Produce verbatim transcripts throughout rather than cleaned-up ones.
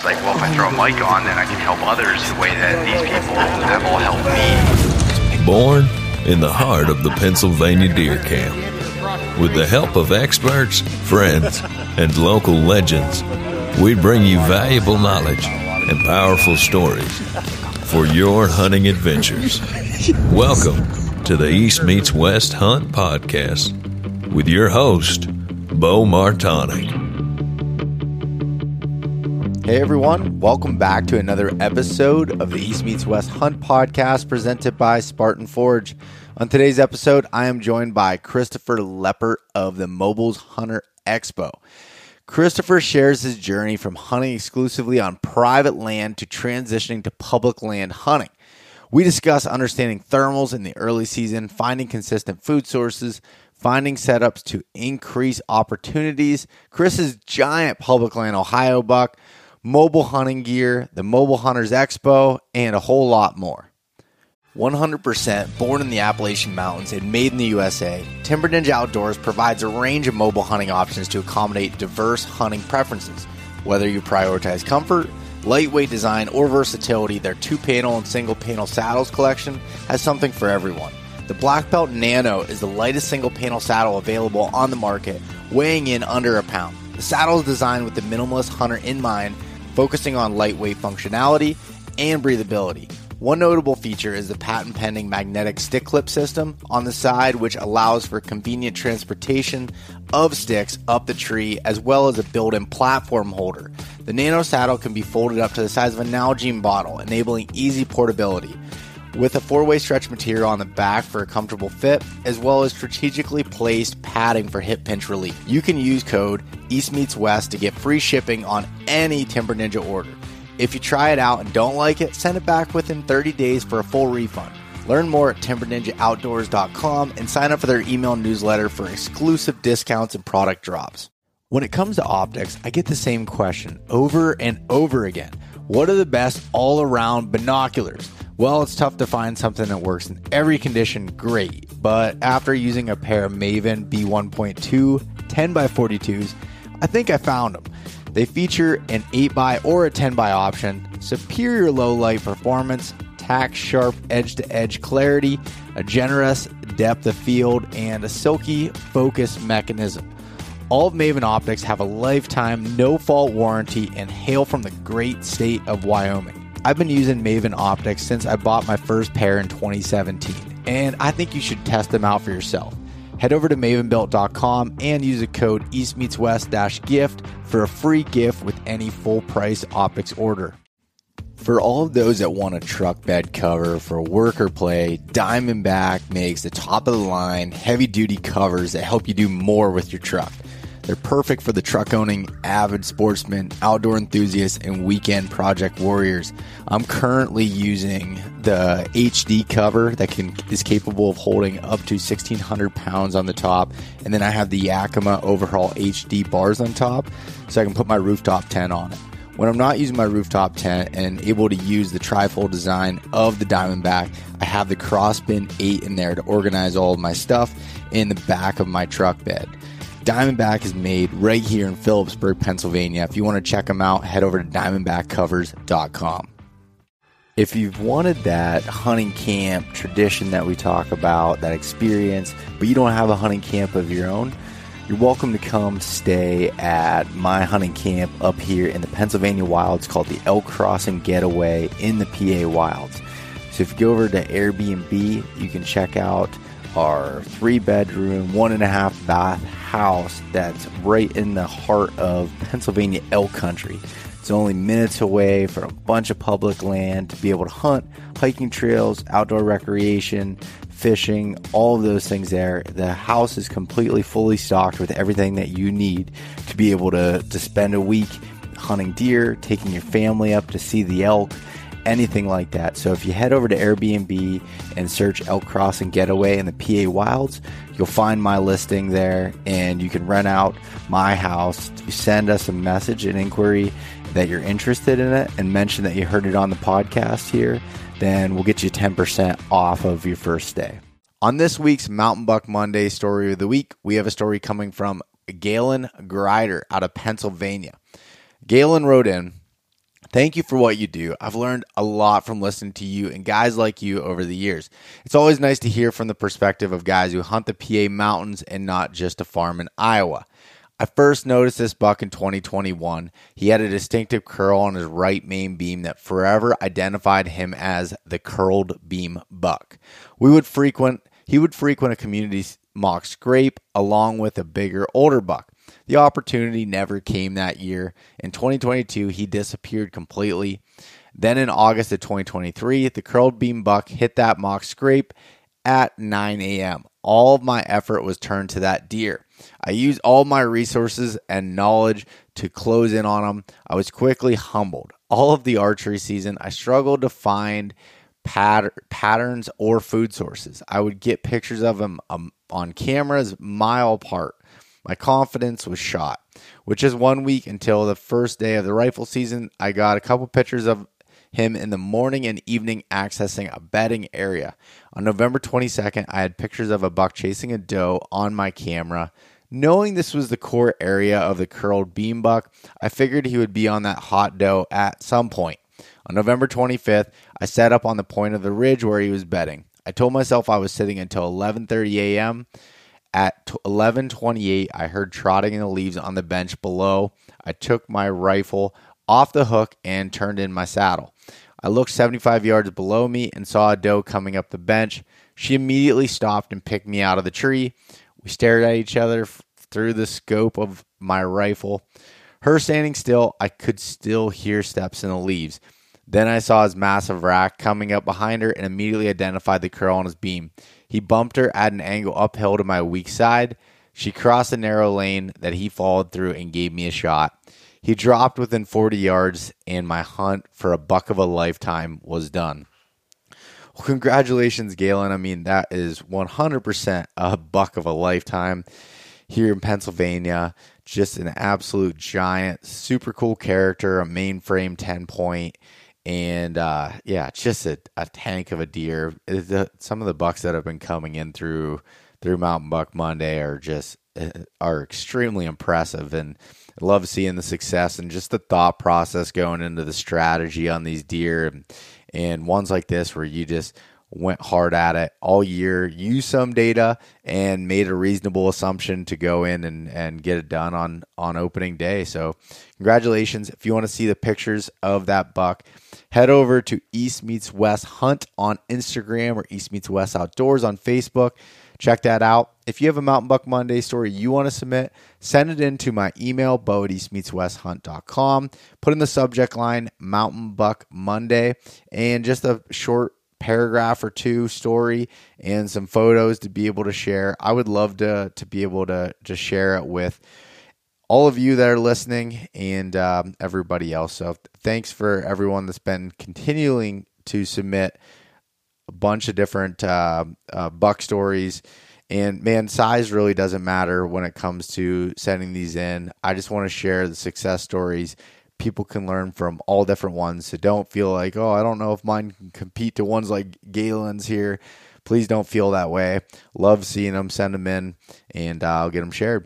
was like, well, if I throw a mic on, then I can help others the way that these people have all helped me. Born in the heart of the Pennsylvania Deer Camp, with the help of experts, friends, and local legends, we bring you valuable knowledge and powerful stories for your hunting adventures. Welcome to the East Meets West Hunt Podcast with your host, Bo Martonic. Hey everyone, welcome back to another episode of the East Meets West Hunt Podcast presented by Spartan Forge. On today's episode, I am joined by Christopher Leppert of the Mobiles Hunter Expo. Christopher shares his journey from hunting exclusively on private land to transitioning to public land hunting. We discuss understanding thermals in the early season, finding consistent food sources, finding setups to increase opportunities, Chris's giant public land Ohio buck, mobile hunting gear, the Mobile Hunters Expo, and a whole lot more. one hundred percent born in the Appalachian Mountains and made in the U S A, Timber Ninja Outdoors provides a range of mobile hunting options to accommodate diverse hunting preferences. Whether you prioritize comfort, lightweight design, or versatility, their two-panel and single-panel saddles collection has something for everyone. The Black Belt Nano is the lightest single-panel saddle available on the market, weighing in under a pound. The saddle is designed with the minimalist hunter in mind, focusing on lightweight functionality and breathability. One notable feature is the patent-pending magnetic stick clip system on the side, which allows for convenient transportation of sticks up the tree, as well as a built-in platform holder. The Nano saddle can be folded up to the size of a Nalgene bottle, enabling easy portability. With a four-way stretch material on the back for a comfortable fit, as well as strategically placed padding for hip pinch relief. You can use code EastMeetsWest to get free shipping on any Timber Ninja order. If you try it out and don't like it, send it back within thirty days for a full refund. Learn more at timber ninja outdoors dot com and sign up for their email newsletter for exclusive discounts and product drops. When it comes to optics, I get the same question over and over again. What are the best all-around binoculars? Well, it's tough to find something that works in every condition great, but after using a pair of Maven B one point two ten by forty-twos, I think I found them. They feature an eight by or a ten by option, superior low light performance, tack sharp edge-to-edge clarity, a generous depth of field, and a silky focus mechanism. All of Maven optics have a lifetime no-fault warranty and hail from the great state of Wyoming. I've been using Maven optics since I bought my first pair in twenty seventeen, and I think you should test them out for yourself. Head over to maven built dot com and use the code EastMeetsWest-gift for a free gift with any full-price optics order. For all of those that want a truck bed cover for work or play, Diamondback makes the top-of-the-line, heavy-duty covers that help you do more with your truck. They're perfect for the truck-owning, avid sportsmen, outdoor enthusiasts, and weekend project warriors. I'm currently using the H D cover that can is capable of holding up to sixteen hundred pounds on the top, and then I have the Yakima Overhaul H D bars on top, so I can put my rooftop tent on it. When I'm not using my rooftop tent and able to use the trifold design of the Diamondback, I have the Crossbin eight in there to organize all of my stuff in the back of my truck bed. Diamondback is made right here in Phillipsburg, Pennsylvania. If you want to check them out, head over to diamondback covers dot com. If you've wanted that hunting camp tradition that we talk about, that experience, but you don't have a hunting camp of your own, you're welcome to come stay at my hunting camp up here in the Pennsylvania Wilds called the Elk Crossing Getaway in the P A Wilds. So if you go over to Airbnb, you can check out our three-bedroom, one-and-a-half-bath house that's right in the heart of Pennsylvania elk country. It's only minutes away from a bunch of public land to be able to hunt, hiking trails, outdoor recreation, fishing, all of those things there. The house is completely fully stocked with everything that you need to be able to, to spend a week hunting deer, taking your family up to see the elk, anything like that. So if you head over to Airbnb and search Elk Crossing Getaway in the P A Wilds, you'll find my listing there, and you can rent out my house. Send us a message, an inquiry that you're interested in it, and mention that you heard it on the podcast here. Then we'll get you ten percent off of your first stay. On this week's Mountain Buck Monday Story of the Week, we have a story coming from Galen Grider out of Pennsylvania. Galen wrote in, Thank you for what you do. I've learned a lot from listening to you and guys like you over the years. It's always nice to hear from the perspective of guys who hunt the P A mountains and not just a farm in Iowa. I first noticed this buck in twenty twenty-one. He had a distinctive curl on his right main beam that forever identified him as the curled beam buck. We would frequent, he would frequent a community mock scrape along with a bigger, older buck. The opportunity never came that year. In twenty twenty-two, he disappeared completely. Then in August of twenty twenty-three, the curled beam buck hit that mock scrape at nine a.m. All of my effort was turned to that deer. I used all my resources and knowledge to close in on him. I was quickly humbled. All of the archery season, I struggled to find pat- patterns or food sources. I would get pictures of him um, on cameras mile apart. My confidence was shot, which is one week until the first day of the rifle season. I got a couple pictures of him in the morning and evening accessing a bedding area. On November twenty-second, I had pictures of a buck chasing a doe on my camera. Knowing this was the core area of the curled beam buck, I figured he would be on that hot doe at some point. On November twenty-fifth, I set up on the point of the ridge where he was bedding. I told myself I was sitting until eleven thirty a.m. At eleven twenty-eight, I heard trotting in the leaves on the bench below. I took my rifle off the hook and turned in my saddle. I looked seventy-five yards below me and saw a doe coming up the bench. She immediately stopped and picked me out of the tree. We stared at each other f- through the scope of my rifle. Her standing still, I could still hear steps in the leaves. Then I saw his massive rack coming up behind her and immediately identified the curl on his beam. He bumped her at an angle uphill to my weak side. She crossed the narrow lane that he followed through and gave me a shot. He dropped within forty yards, and my hunt for a buck of a lifetime was done. Well, congratulations, Galen. I mean, that is one hundred percent a buck of a lifetime here in Pennsylvania. Just an absolute giant, super cool character, a mainframe ten point. And, uh, yeah, just a, a tank of a deer. The, some of the bucks that have been coming in through through Mountain Buck Monday are just are extremely impressive. And I love seeing the success and just the thought process going into the strategy on these deer. And, and ones like this where you just went hard at it all year, used some data, and made a reasonable assumption to go in and, and get it done on, on opening day. So congratulations. If you want to see the pictures of that buck, head over to East Meets West Hunt on Instagram or East Meets West Outdoors on Facebook. Check that out. If you have a Mountain Buck Monday story you want to submit, send it in to my email, bo at east meets west hunt dot com. Put in the subject line, Mountain Buck Monday, and just a short paragraph or two story and some photos to be able to share. I would love to to be able to just share it with all of you that are listening and um, everybody else. So thanks for everyone that's been continuing to submit a bunch of different uh, uh, buck stories. And man, size really doesn't matter when it comes to sending these in. I just want to share the success stories. People can learn from all different ones. So don't feel like, oh, I don't know if mine can compete to ones like Galen's here. Please don't feel that way. Love seeing them. Send them in, and uh, I'll get them shared.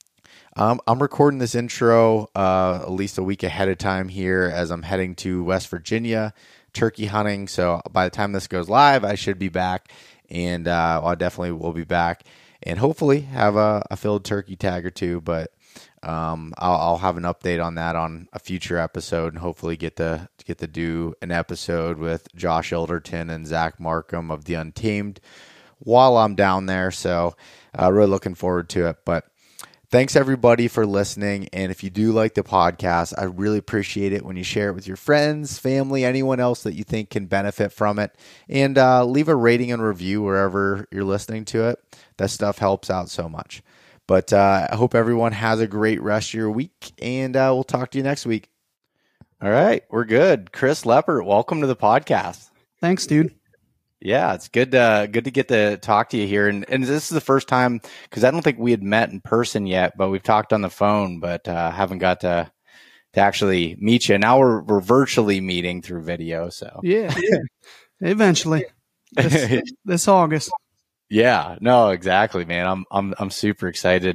Um, I'm recording this intro uh, at least a week ahead of time here as I'm heading to West Virginia turkey hunting. So by the time this goes live, I should be back, and uh, I definitely will be back, and hopefully have a, a filled turkey tag or two. But um, I'll, I'll have an update on that on a future episode, and hopefully get to get to do an episode with Josh Elderton and Zach Markham of the Untamed while I'm down there. So uh, really looking forward to it. But thanks everybody for listening. And if you do like the podcast, I really appreciate it when you share it with your friends, family, anyone else that you think can benefit from it. And uh, leave a rating and review wherever you're listening to it. That stuff helps out so much. But uh, I hope everyone has a great rest of your week, and uh, we'll talk to you next week. All right, we're good. Chris Leppert, welcome to the podcast. Thanks, dude. Yeah, it's good to, good to get to talk to you here. And, and this is the first time, because I don't think we had met in person yet, but we've talked on the phone, but uh, haven't got to to actually meet you. Now we're, we're virtually meeting through video. So yeah, eventually this, this August. Yeah, no, exactly, man. I'm I'm I'm super excited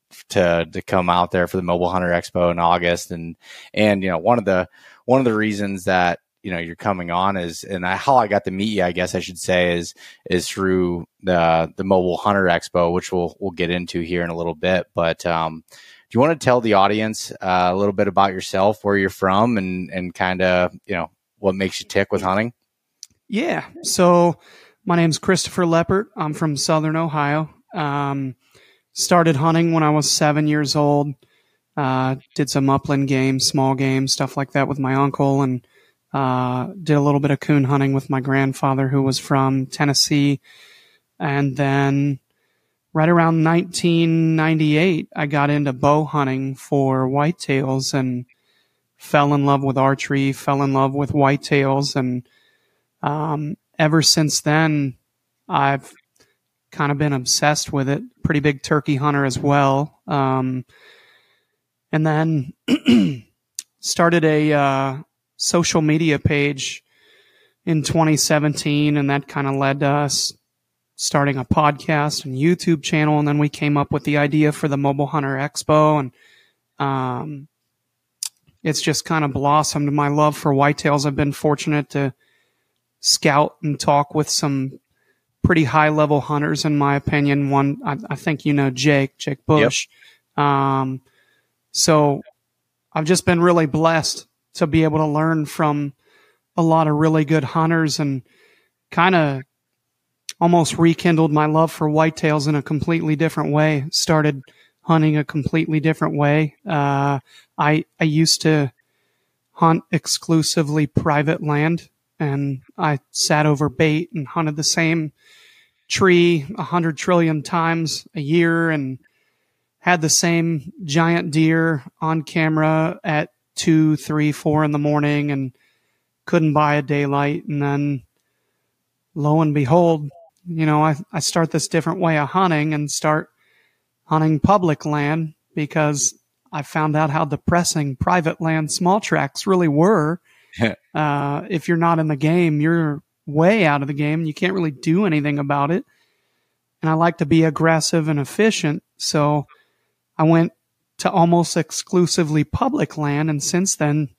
to to come out there for the Mobile Hunter Expo in August. And and you know, one of the one of the reasons that you know you're coming on is, and I, how I got to meet you, I guess I should say, is is through the the Mobile Hunter Expo, which we'll we'll get into here in a little bit. But um, do you want to tell the audience uh, a little bit about yourself, where you're from, and and kind of you know what makes you tick with hunting? Yeah. So my name's Christopher Leppert. I'm from Southern Ohio. Um, started hunting when I was seven years old. Uh, did some upland games, small games, stuff like that with my uncle, and uh, did a little bit of coon hunting with my grandfather, who was from Tennessee. And then right around nineteen ninety-eight, I got into bow hunting for whitetails and fell in love with archery, fell in love with whitetails. And um, ever since then, I've kind of been obsessed with it. Pretty big turkey hunter as well. Um, and then started a uh, social media page in twenty seventeen, and that kind of led to us starting a podcast and YouTube channel. And then we came up with the idea for the Mobile Hunter Expo, and um, it's just kind of blossomed. My love for whitetails. I've been fortunate to scout and talk with some pretty high level hunters, in my opinion. One, I, I think, you know, Jake, Jake Bush. Yep. Um, so I've just been really blessed to be able to learn from a lot of really good hunters, and kind of almost rekindled my love for whitetails in a completely different way. Started hunting a completely different way. Uh, I, I used to hunt exclusively private land, and I sat over bait and hunted the same tree a hundred trillion times a year, and had the same giant deer on camera at two, three, four in the morning, and couldn't buy a daylight. And then lo and behold, you know, I, I start this different way of hunting and start hunting public land, because I found out how depressing private land small tracks really were. uh, if you're not in the game, you're way out of the game. You can't really do anything about it. And I like to be aggressive and efficient. So I went to almost exclusively public land. And since then,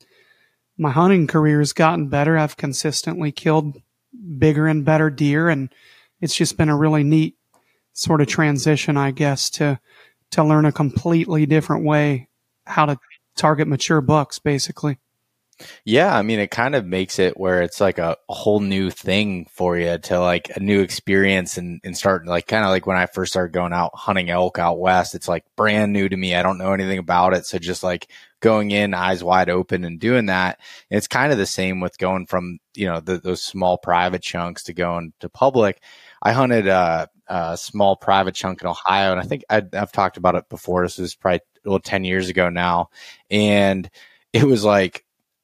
my hunting career has gotten better. I've consistently killed bigger and better deer. And it's just been a really neat sort of transition, I guess, to, to learn a completely different way how to target mature bucks, basically. Yeah, I mean, it kind of makes it where it's like a, a whole new thing for you, to like a new experience, and, and start like kind of like when I first started going out hunting elk out west, it's like brand new to me. I don't know anything about it. So just like going in eyes wide open and doing that. And it's kind of the same with going from, you know, the, those small private chunks to going to public. I hunted a, a small private chunk in Ohio, and I think I'd, I've talked about it before. This was probably well, ten years ago now. And it was like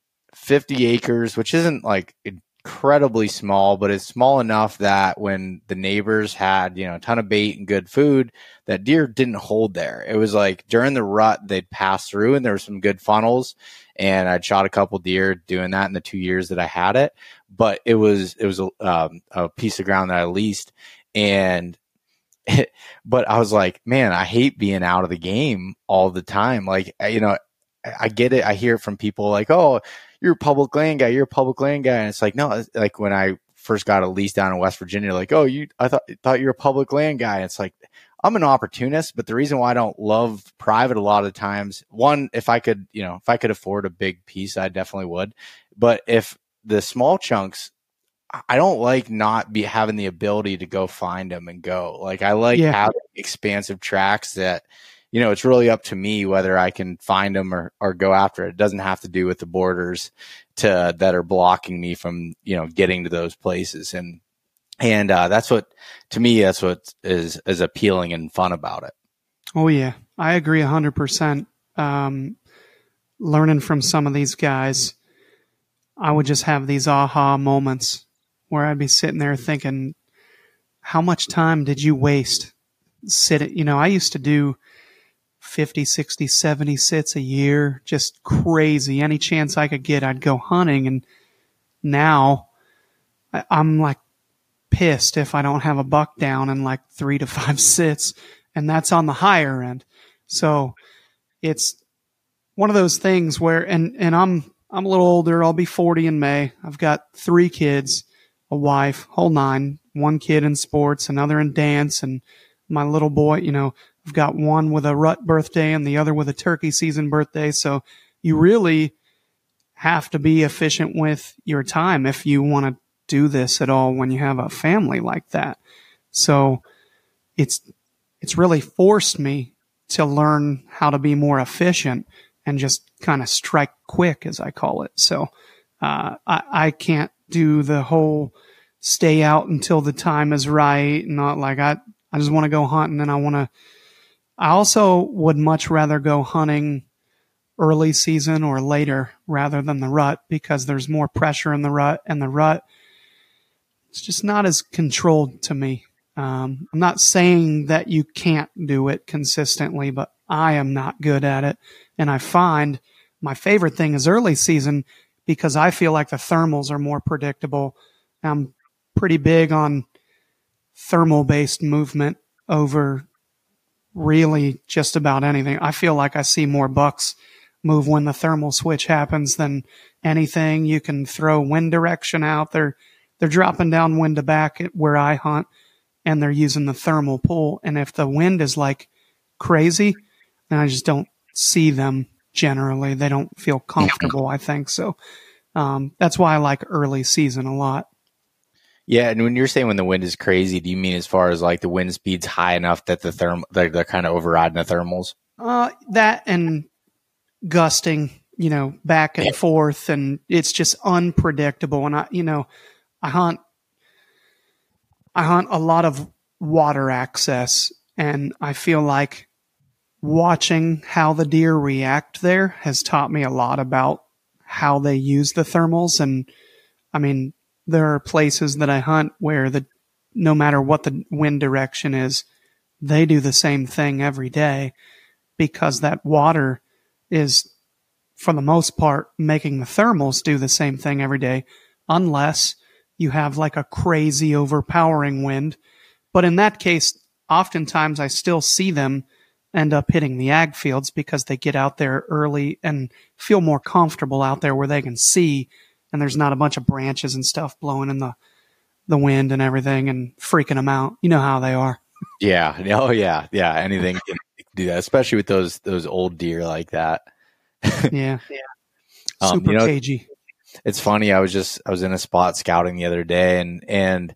fifty acres, which isn't like incredibly small, but it's small enough that when the neighbors had, you know, a ton of bait and good food, that deer didn't hold there. It was like during the rut, they'd pass through, and there were some good funnels, and I'd shot a couple deer doing that in the two years that I had it. But it was, it was a, um, a piece of ground that I leased. And it, but I was like, man, I hate being out of the game all the time. Like, you know, I, I get it. I hear it from people like, oh, you're a public land guy, you're a public land guy. And it's like, no, like when I first got a lease down in West Virginia, like, oh, you, I thought, thought you were a public land guy. And it's like, I'm an opportunist, but the reason why I don't love private a lot of the times, one, if I could, you know, if I could afford a big piece, I definitely would. But if the small chunks, I don't like not be having the ability to go find them and go. Like I like yeah. having expansive tracks that, you know, it's really up to me whether I can find them or, or go after it. It doesn't have to do with the borders to that are blocking me from, you know, getting to those places. And, and, uh, that's what, to me, that's what is, is appealing and fun about it. Oh yeah. I agree a hundred percent. Um, learning from some of these guys, I would just have these aha moments where I'd be sitting there thinking, how much time did you waste sitting? You know, I used to do fifty, sixty, seventy sits a year, just crazy. Any chance I could get, I'd go hunting. And now I'm like pissed if I don't have a buck down in like three to five sits. And that's on the higher end. So it's one of those things where, and, and I'm, I'm a little older. I'll be forty in May. I've got three kids, a wife, whole nine, one kid in sports, another in dance, and my little boy, you know, I've got one with a rut birthday and the other with a turkey season birthday. So you really have to be efficient with your time if you want to do this at all when you have a family like that. So it's, it's really forced me to learn how to be more efficient and just kind of strike quick, as I call it. So uh, I, I can't do the whole stay out until the time is right. Not like I, I just want to go hunting, and I want to. I also would much rather go hunting early season or later rather than the rut, because there's more pressure in the rut, and the rut, it's just not as controlled to me. Um, I'm not saying that you can't do it consistently, but I am not good at it. And I find my favorite thing is early season, because I feel like the thermals are more predictable. I'm pretty big on thermal-based movement over really just about anything. I feel like I see more bucks move when the thermal switch happens than anything. You can throw wind direction out. They're, they're dropping down wind to back at where I hunt, and they're using the thermal pull. And if the wind is like crazy, then I just don't see them generally. They don't feel comfortable, I think. So um, that's why I like early season a lot. Yeah, and when you're saying when the wind is crazy, do you mean as far as like the wind speed's high enough that the therm they're, they're kind of overriding the thermals? Uh, that and gusting, you know, back and forth, and it's just unpredictable. And I, you know, I hunt, I hunt a lot of water access, and I feel like watching how the deer react there has taught me a lot about how they use the thermals. And I mean, there are places that I hunt where the, no matter what the wind direction is, they do the same thing every day, because that water is, for the most part, making the thermals do the same thing every day, unless you have like a crazy overpowering wind. But in that case, oftentimes I still see them end up hitting the ag fields, because they get out there early and feel more comfortable out there where they can see, and there's not a bunch of branches and stuff blowing in the, the wind and everything and freaking them out. You know how they are. Yeah. Oh yeah. Yeah. Anything can do that, especially with those, those old deer like that. Yeah. Yeah. Um, Super you know, cagey. It's funny. I was just, I was in a spot scouting the other day, and, and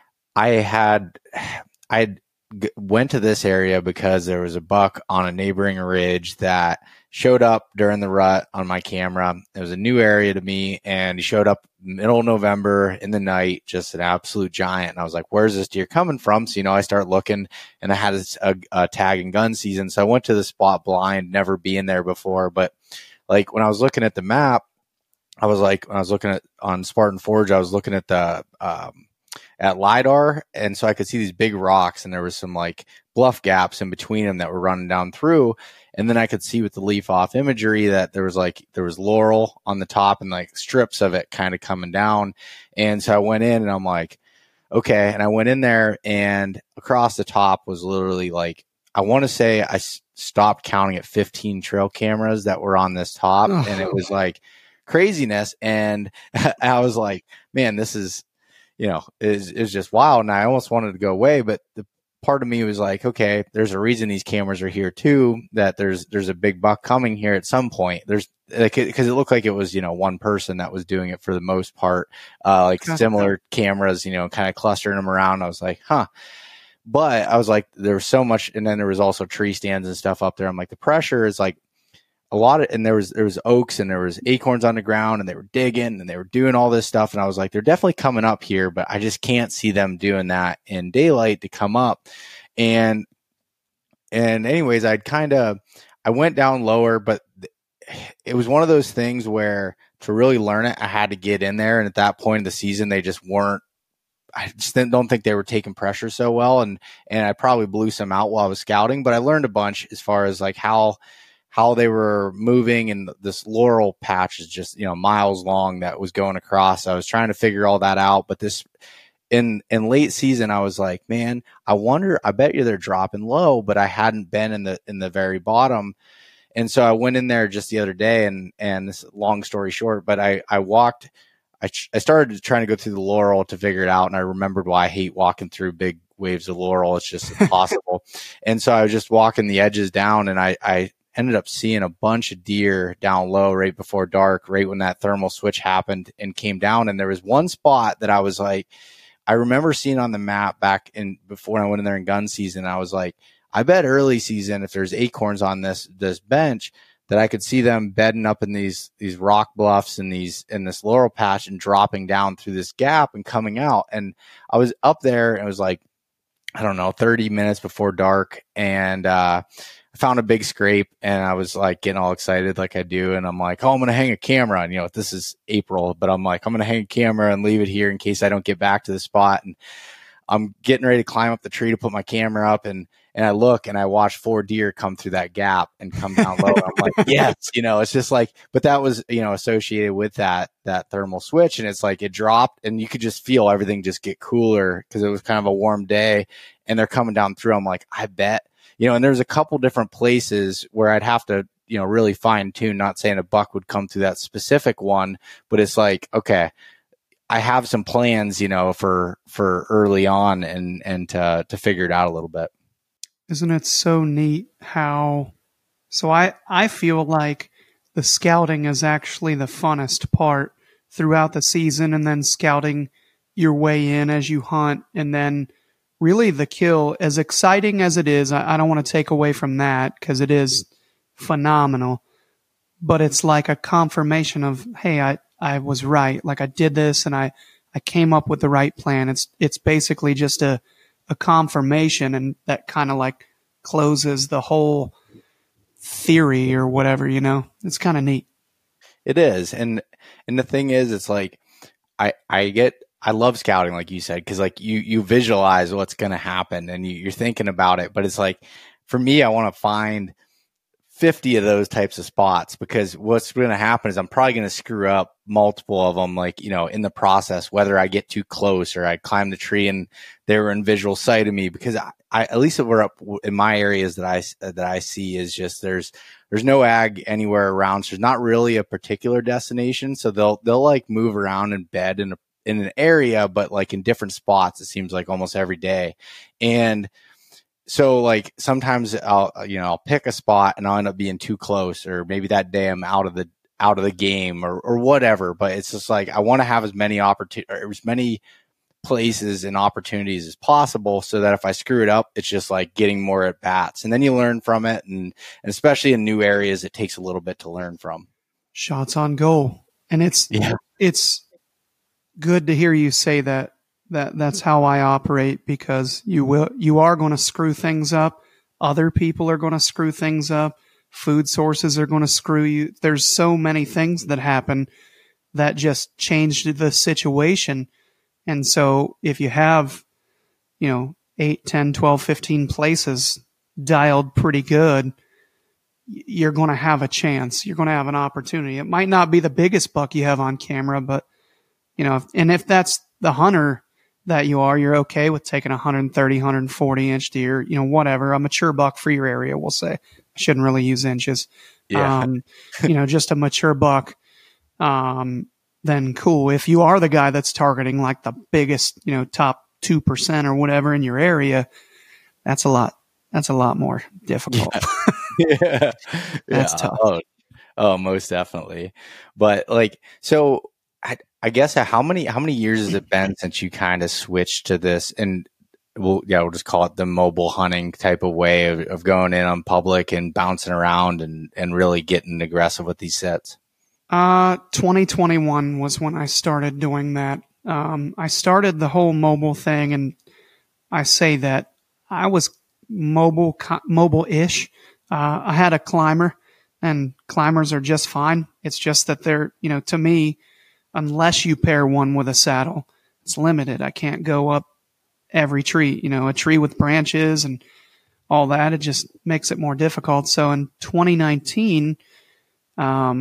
I had, I had g- went to this area because there was a buck on a neighboring ridge that showed up during the rut on my camera. It was a new area to me, and he showed up middle of November in the night, just an absolute giant. And I was like, where's this deer coming from? So, you know, I start looking, and I had a, a, a tag and gun season. So I went to the spot blind, never being there before. But like when I was looking at the map, I was like, when I was looking at on Spartan Forge, I was looking at the, um, at LiDAR. And so I could see these big rocks, and there was some like bluff gaps in between them that were running down through. And then I could see with the leaf off imagery that there was like, there was laurel on the top and like strips of it kind of coming down. And so I went in, and I'm like, okay. And I went in there, and across the top was literally like, I want to say I s- stopped counting at fifteen trail cameras that were on this top. Oh. And it was like craziness. And I was like, man, this is, you know, is is just wild. And I almost wanted to go away, but the part of me was like, okay, there's a reason these cameras are here too, that there's there's a big buck coming here at some point. There's like, because it looked like it was, you know, one person that was doing it for the most part, uh, like similar cameras, you know, kind of clustering them around. I was like, huh. But I was like, there was so much, and then there was also tree stands and stuff up there. I'm like, the pressure is like a lot of, and there was there was oaks, and there was acorns on the ground, and they were digging, and they were doing all this stuff. And I was like, they're definitely coming up here, but I just can't see them doing that in daylight to come up. And and anyways, I'd kind of I went down lower, but it was one of those things where to really learn it, I had to get in there. And at that point of the season, they just weren't. I just don't think they were taking pressure so well, and and I probably blew some out while I was scouting. But I learned a bunch as far as like how. how they were moving, and this laurel patch is just, you know, miles long that was going across. I was trying to figure all that out, but this, in, in late season, I was like, man, I wonder, I bet you they're dropping low, but I hadn't been in the, in the very bottom. And so I went in there just the other day and, and this long story short, but I, I walked, I, I started trying to go through the laurel to figure it out. And I remembered why I hate walking through big waves of laurel. It's just impossible. And so I was just walking the edges down, and I, I ended up seeing a bunch of deer down low right before dark, right when that thermal switch happened and came down. And there was one spot that I was like, I remember seeing on the map back in before I went in there in gun season. I was like, I bet early season, if there's acorns on this, this bench, that I could see them bedding up in these, these rock bluffs and these, in this laurel patch and dropping down through this gap and coming out. And I was up there and it was like, I don't know, thirty minutes before dark. And, uh, I found a big scrape, and I was like getting all excited like I do. And I'm like, oh, I'm going to hang a camera. And, you know, this is April, but I'm like, I'm going to hang a camera and leave it here in case I don't get back to the spot. And I'm getting ready to climb up the tree to put my camera up, and and I look and I watch four deer come through that gap and come down low. And I'm like, yes, you know, it's just like, but that was, you know, associated with that that thermal switch, and it's like it dropped, and you could just feel everything just get cooler because it was kind of a warm day, and they're coming down through. I'm like, I bet, you know, and there's a couple different places where I'd have to, you know, really fine tune. Not saying a buck would come through that specific one, but it's like, okay, I have some plans, you know, for, for early on and, and to, to figure it out a little bit. Isn't it so neat how, so I, I feel like the scouting is actually the funnest part throughout the season, and then scouting your way in as you hunt. And then really the kill, as exciting as it is, I, I don't want to take away from that because it is phenomenal, but it's like a confirmation of, hey, I, I was right. Like I did this and I, I came up with the right plan. It's, it's basically just a, a confirmation, and that kind of like closes the whole theory or whatever, you know. It's kind of neat. It is. And, and the thing is, it's like, I, I get, I love scouting, like you said, because like you, you visualize what's going to happen and you, you're thinking about it. But it's like, for me, I want to find fifty of those types of spots, because what's going to happen is I'm probably going to screw up multiple of them, like, you know, in the process, whether I get too close or I climb the tree and they were in visual sight of me, because I, I at least if we're up in my areas that I, that I see is just, there's, there's no ag anywhere around. So there's not really a particular destination. So they'll, they'll like move around and bed in a, in an area, but like in different spots, it seems like almost every day. And so like sometimes I'll, you know, I'll pick a spot and I'll end up being too close, or maybe that day I'm out of the, out of the game or, or whatever. But it's just like, I want to have as many opportunities, as many places and opportunities as possible, so that if I screw it up, it's just like getting more at bats, and then you learn from it. And, and especially in new areas, it takes a little bit to learn from. Shots on goal. And it's, yeah. it's good to hear you say that. That that's how I operate, because you will, you are going to screw things up. Other people are going to screw things up. Food sources are going to screw you. There's so many things that happen that just changed the situation. And so if you have, you know, eight, ten, twelve, fifteen places dialed pretty good, you're going to have a chance. You're going to have an opportunity. It might not be the biggest buck you have on camera, but, you know, and if that's the hunter that you are, you're okay with taking a one thirty, one forty inch deer, you know, whatever, a mature buck for your area, we'll say. I shouldn't really use inches. Yeah. Um, you know, just a mature buck. Um, then cool. If you are the guy that's targeting like the biggest, you know, top two percent or whatever in your area, that's a lot, that's a lot more difficult. Yeah. yeah. That's yeah. tough. Oh, oh, most definitely. But like, so I, I guess how many how many years has it been since you kind of switched to this, and we'll yeah we'll just call it the mobile hunting type of way of, of going in on public and bouncing around and, and really getting aggressive with these sets? Uh, twenty twenty-one was when I started doing that. Um, I started the whole mobile thing, and I say that I was mobile mobile-ish. Uh, I had a climber, and climbers are just fine. It's just that they're, you know, to me, unless you pair one with a saddle, it's limited. I can't go up every tree, you know, a tree with branches and all that. It just makes it more difficult. So in twenty nineteen, um,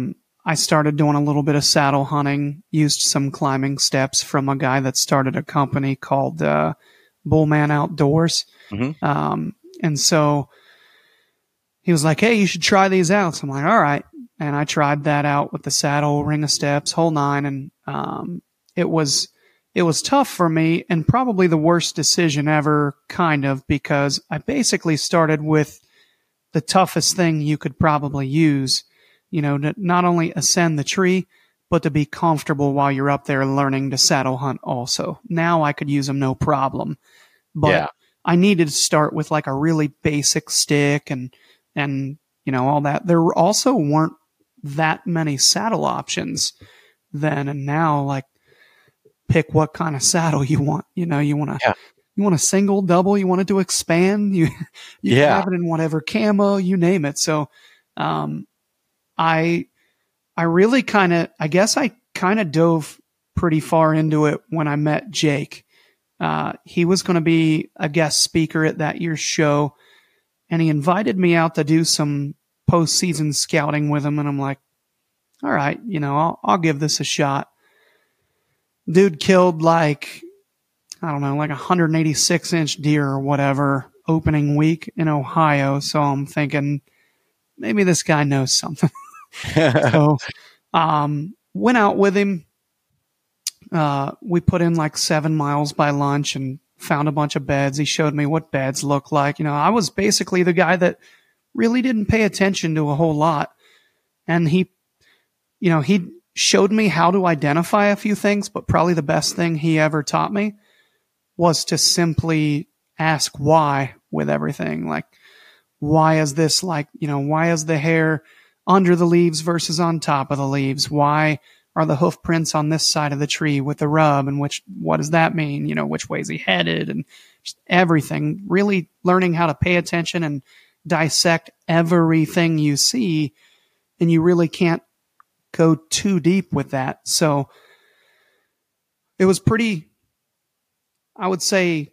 I started doing a little bit of saddle hunting, used some climbing steps from a guy that started a company called uh, Bullman Outdoors. Mm-hmm. Um, and so he was like, hey, you should try these out. So I'm like, all right. And I tried that out with the saddle, ring of steps, whole nine. And um, it was it was tough for me, and probably the worst decision ever, kind of, because I basically started with the toughest thing you could probably use, you know, to not only ascend the tree, but to be comfortable while you're up there learning to saddle hunt also. Now I could use them no problem. But Yeah. I needed to start with like a really basic stick and, and, you know, all that. There also weren't that many saddle options then. And now, like, pick what kind of saddle you want. You know, you want to, Yeah. you want a single, double, you want it to expand, you, you Yeah. can have it in whatever camo, you name it. So, um, I, I really kind of, I guess I kind of dove pretty far into it when I met Jake. Uh, he was going to be a guest speaker at that year's show, and he invited me out to do some postseason scouting with him. And I'm like, all right, you know, I'll, I'll give this a shot. Dude killed like, I don't know, like a one hundred eighty-six inch deer or whatever opening week in Ohio. So I'm thinking maybe this guy knows something. So, um, went out with him. Uh, we put in like seven miles by lunch and found a bunch of beds. He showed me what beds look like. You know, I was basically the guy that really didn't pay attention to a whole lot. And he, you know, he showed me how to identify a few things, but probably the best thing he ever taught me was to simply ask why with everything. Like, why is this like, you know, why is the hair under the leaves versus on top of the leaves? Why are the hoof prints on this side of the tree with the rub? And which, what does that mean? You know, which way is he headed? And just everything, really learning how to pay attention and dissect everything you see. And you really can't go too deep with that. So it was pretty, I would say,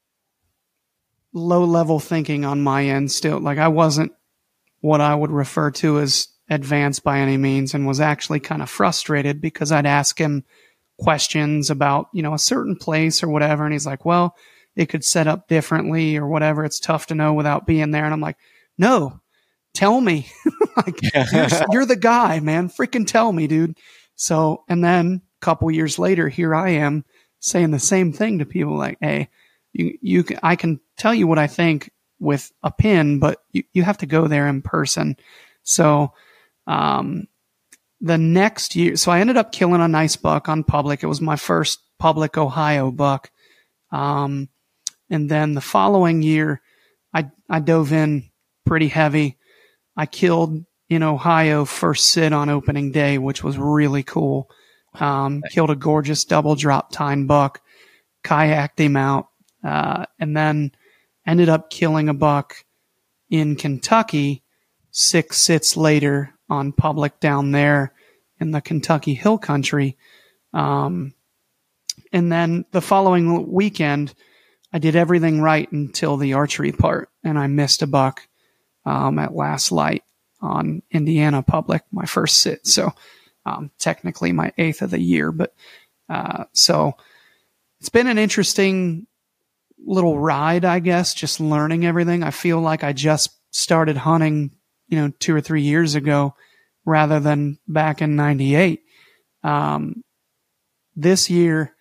low level thinking on my end still. Like, I wasn't what I would refer to as advanced by any means, and was actually kind of frustrated because I'd ask him questions about, you know, a certain place or whatever. And he's like, well, it could set up differently or whatever. It's tough to know without being there. And I'm like, no, tell me. Like, you're, you're the guy, man. Freaking tell me, dude. So, and then a couple years later, here I am saying the same thing to people like, hey, you, you can, I can tell you what I think with a pin, but you, you have to go there in person. So, um, the next year, so I ended up killing a nice buck on public. It was my first public Ohio buck. Um, and then the following year, I, I dove in pretty heavy. I killed in Ohio first sit on opening day, which was really cool. Um, killed a gorgeous double drop tine buck, kayaked him out, uh, and then ended up killing a buck in Kentucky six sits later on public down there in the Kentucky Hill Country. Um, and then the following weekend, I did everything right until the archery part, and I missed a buck um, at last light on Indiana public, my first sit. So um, technically my eighth of the year. But uh, so it's been an interesting little ride, I guess, just learning everything. I feel like I just started hunting, you know, two or three years ago rather than back in ninety-eight. Um, this year,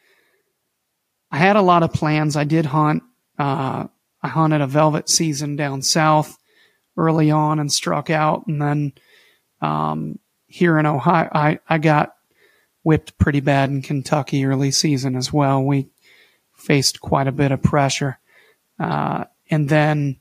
I had a lot of plans. I did hunt. Uh, I hunted a velvet season down south early on and struck out. And then um, here in Ohio, I, I got whipped pretty bad in Kentucky early season as well. We faced quite a bit of pressure. Uh, and then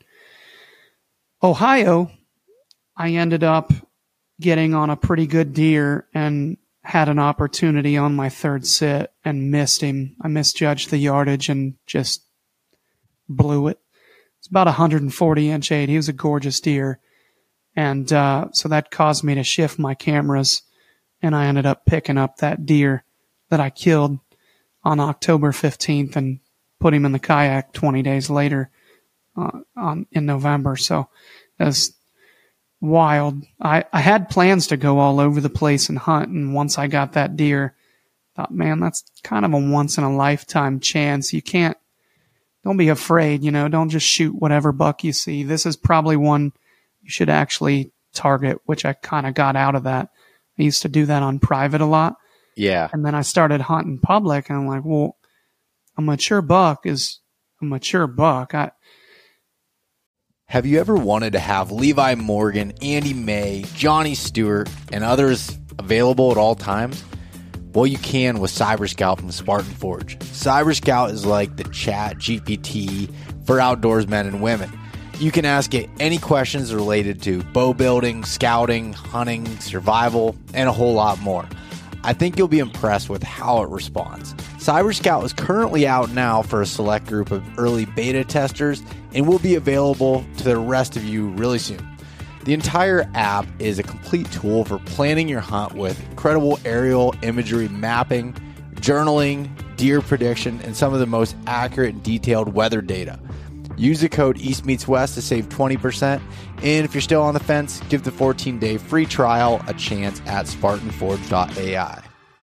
Ohio, I ended up getting on a pretty good deer and had an opportunity on my third sit and missed him. I misjudged the yardage and just blew it. It's about a one hundred forty inch eight. He was a gorgeous deer. And uh, so that caused me to shift my cameras, and I ended up picking up that deer that I killed on October fifteenth and put him in the kayak twenty days later uh, on in November. So it was wild. I, I had plans to go all over the place and hunt, and once I got that deer, I thought, man, that's kind of a once in a lifetime chance. You can't, don't be afraid, you know, don't just shoot whatever buck you see. This is probably one you should actually target, which I kind of got out of that. I used to do that on private a lot. Yeah. And then I started hunting public, and I'm like, well, a mature buck is a mature buck. I, Have you ever wanted to have Levi Morgan, Andy May, Johnny Stewart, and others available at all times? Well, you can with Cyber Scout from Spartan Forge. Cyber Scout is like the Chat G P T for outdoors men and women. You can ask it any questions related to bow building, scouting, hunting, survival, and a whole lot more. I think you'll be impressed with how it responds. Cyber Scout is currently out now for a select group of early beta testers and will be available to the rest of you really soon. The entire app is a complete tool for planning your hunt with incredible aerial imagery mapping, journaling, deer prediction, and some of the most accurate and detailed weather data. Use the code East Meets West to save twenty percent. And if you're still on the fence, give the fourteen day free trial a chance at Spartan Forge dot A I.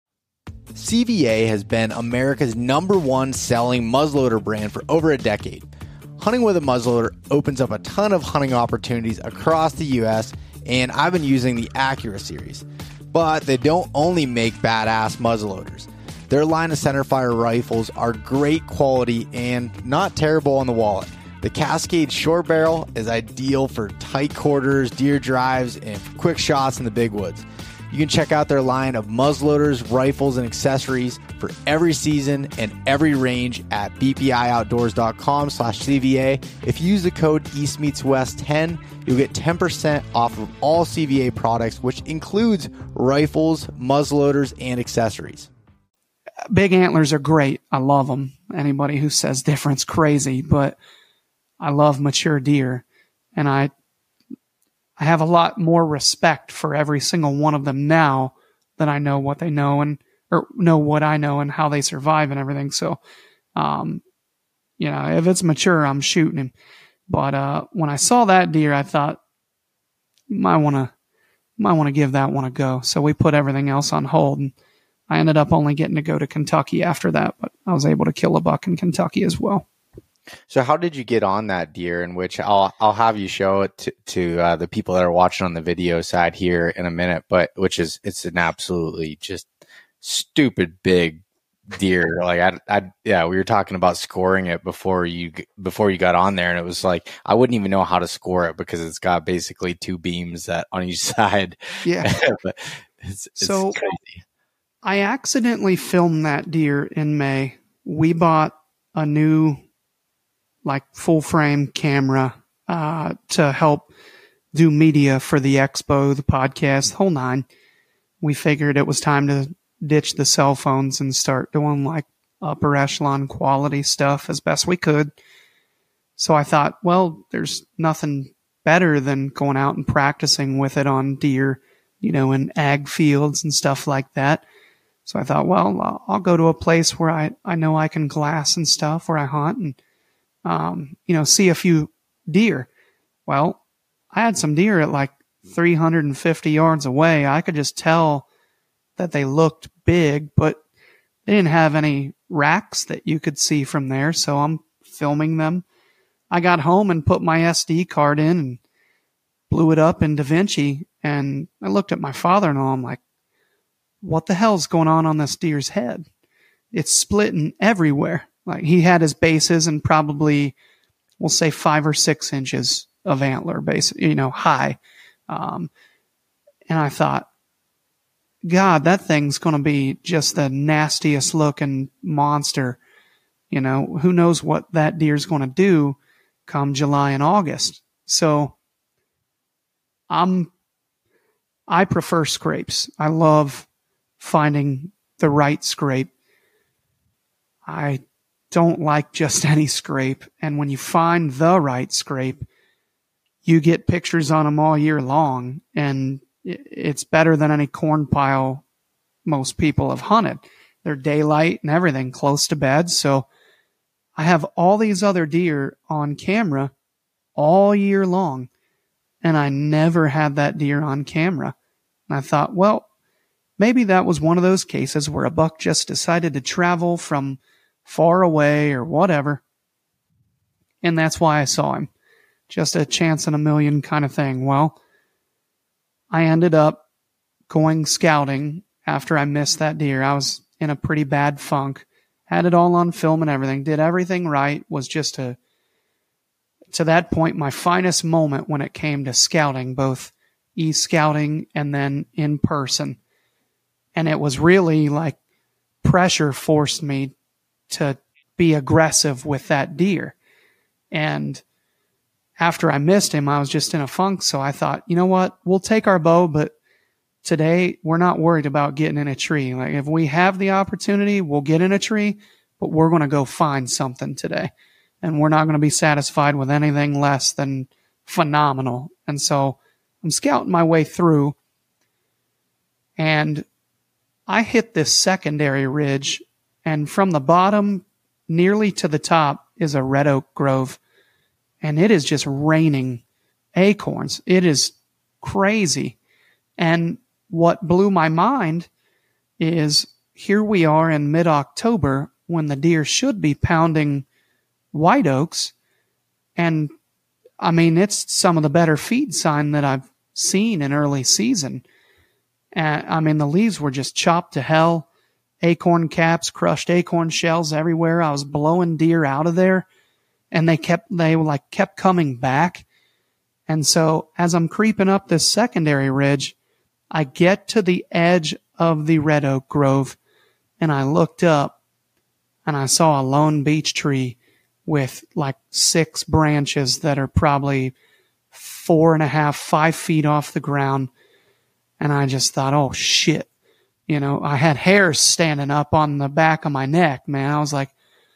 C V A has been America's number one selling muzzleloader brand for over a decade. Hunting with a muzzleloader opens up a ton of hunting opportunities across the U S, and I've been using the Accura series. But they don't only make badass muzzleloaders. Their line of centerfire rifles are great quality and not terrible on the wallet. The Cascade Short Barrel is ideal for tight quarters, deer drives, and quick shots in the big woods. You can check out their line of muzzleloaders, rifles, and accessories for every season and every range at b p i outdoors dot com slash C V A. If you use the code East Meets West ten, you'll get ten percent off of all C V A products, which includes rifles, muzzleloaders, and accessories. Big antlers are great. I love them. Anybody who says different's crazy, but I love mature deer, and I I have a lot more respect for every single one of them now that I know what they know and or know what I know and how they survive and everything. So, um, you know, if it's mature, I'm shooting him. But uh, when I saw that deer, I thought you might want to might want to give that one a go. So we put everything else on hold, and I ended up only getting to go to Kentucky after that. But I was able to kill a buck in Kentucky as well. So how did you get on that deer, in which I'll I'll have you show it to, to uh, the people that are watching on the video side here in a minute, but which is, it's an absolutely just stupid big deer. Like I, I, yeah, we were talking about scoring it before you, before you got on there, and it was like, I wouldn't even know how to score it because it's got basically two beams that on each side. Yeah. But it's, it's so crazy. I accidentally filmed that deer in May. We bought a new like full frame camera, uh, to help do media for the expo, the podcast, the whole nine. We figured it was time to ditch the cell phones and start doing like upper echelon quality stuff as best we could. So I thought, well, there's nothing better than going out and practicing with it on deer, you know, in ag fields and stuff like that. So I thought, well, I'll go to a place where I, I know I can glass and stuff where I hunt and, um, you know, see a few deer. Well, I had some deer at like three hundred fifty yards away. I could just tell that they looked big, but they didn't have any racks that you could see from there. So I'm filming them. I got home and put my S D card in and blew it up in DaVinci. And I looked at my father-in-law. I'm like, what the hell's going on on this deer's head? It's splitting everywhere. Like he had his bases and probably, we'll say five or six inches of antler base, you know, high. Um, and I thought, God, that thing's going to be just the nastiest looking monster. You know, who knows what that deer's going to do come July and August. So I'm, I prefer scrapes. I love finding the right scrape. I don't like just any scrape. And when you find the right scrape, you get pictures on them all year long. And it's better than any corn pile most people have hunted. They're daylight and everything, close to bed. So I have all these other deer on camera all year long. and I never had that deer on camera. And I thought, well, maybe that was one of those cases where a buck just decided to travel from far away or whatever. And that's why I saw him. Just a chance in a million kind of thing. Well, I ended up going scouting after I missed that deer. I was in a pretty bad funk. Had it all on film and everything. Did everything right. Was just a, to that point, my finest moment when it came to scouting, both e-scouting and then in person. And it was really like pressure forced me to be aggressive with that deer. And after I missed him, I was just in a funk. So I thought, you know what? We'll take our bow, but today we're not worried about getting in a tree. Like if we have the opportunity, we'll get in a tree, but we're going to go find something today. And we're not going to be satisfied with anything less than phenomenal. And so I'm scouting my way through, and I hit this secondary ridge, and from the bottom nearly to the top is a red oak grove, and it is just raining acorns. It is crazy. And what blew my mind is here we are in mid-October when the deer should be pounding white oaks, and I mean, it's some of the better feed sign that I've seen in early season. And I mean, the leaves were just chopped to hell. Acorn caps, crushed acorn shells everywhere. I was blowing deer out of there, and they kept, they like kept coming back. And so as I'm creeping up this secondary ridge, I get to the edge of the red oak grove, and I looked up and I saw a lone beech tree with like six branches that are probably four and a half, five feet off the ground. And I just thought, oh shit. You know, I had hairs standing up on the back of my neck, man. I was like,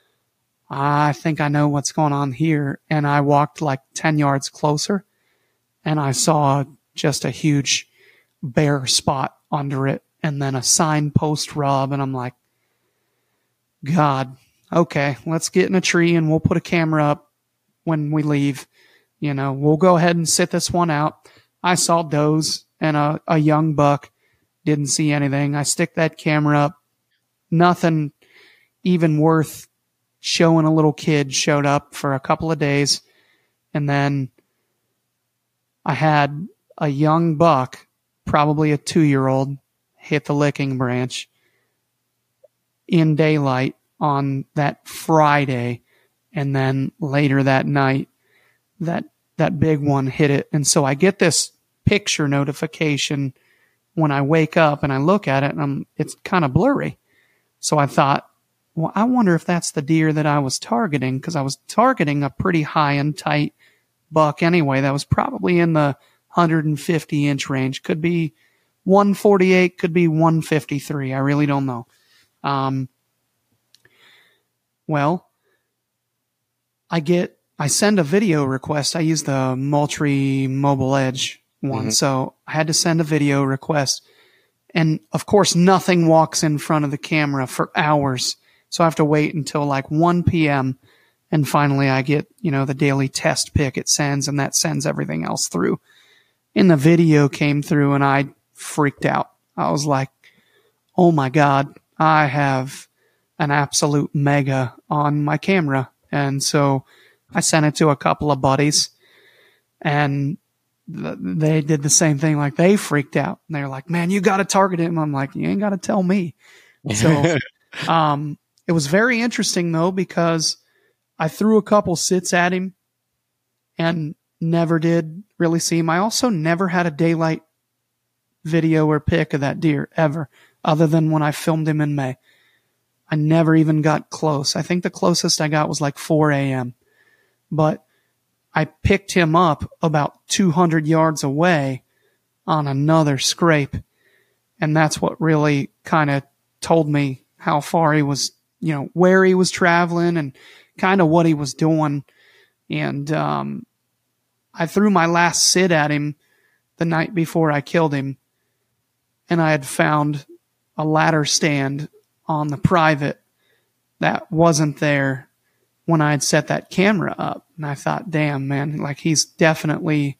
I think I know what's going on here. And I walked like ten yards closer, and I saw just a huge bare spot under it, and then a signpost rub. And I'm like, God, okay, let's get in a tree and we'll put a camera up when we leave. You know, we'll go ahead and sit this one out. I saw does and a, a young buck. Didn't see anything. I stick that camera up. Nothing even worth showing a little kid showed up for a couple of days. And then I had a young buck, probably a two-year-old, hit the licking branch in daylight on that Friday. And then later that night, that that big one hit it. And so I get this picture notification when I wake up, and I look at it, and I'm, it's kind of blurry. So I thought, well, I wonder if that's the deer that I was targeting, because I was targeting a pretty high and tight buck anyway. That was probably in the one hundred fifty inch range. Could be one forty-eight, could be one fifty-three. I really don't know. Um, well, I get, I send a video request. I use the Moultrie Mobile Edge one. Mm-hmm. So I had to send a video request. And of course, nothing walks in front of the camera for hours. So I have to wait until like one p.m. And finally I get, you know, the daily test pick it sends, and that sends everything else through. And the video came through, and I freaked out. I was like, oh my God, I have an absolute mega on my camera. And so I sent it to a couple of buddies, and they did the same thing. Like, they freaked out. And they're like, man, you got to target him. I'm like, you ain't got to tell me. So, um, it was very interesting though, because I threw a couple sits at him and never did really see him. I also never had a daylight video or pic of that deer ever, other than when I filmed him in May. I never even got close. I think the closest I got was like four a.m. But I picked him up about two hundred yards away on another scrape. And that's what really kind of told me how far he was, you know, where he was traveling and kind of what he was doing. And um, I threw my last sit at him the night before I killed him. And I had found a ladder stand on the private that wasn't there when I had set that camera up. And I thought, damn, man, like, he's definitely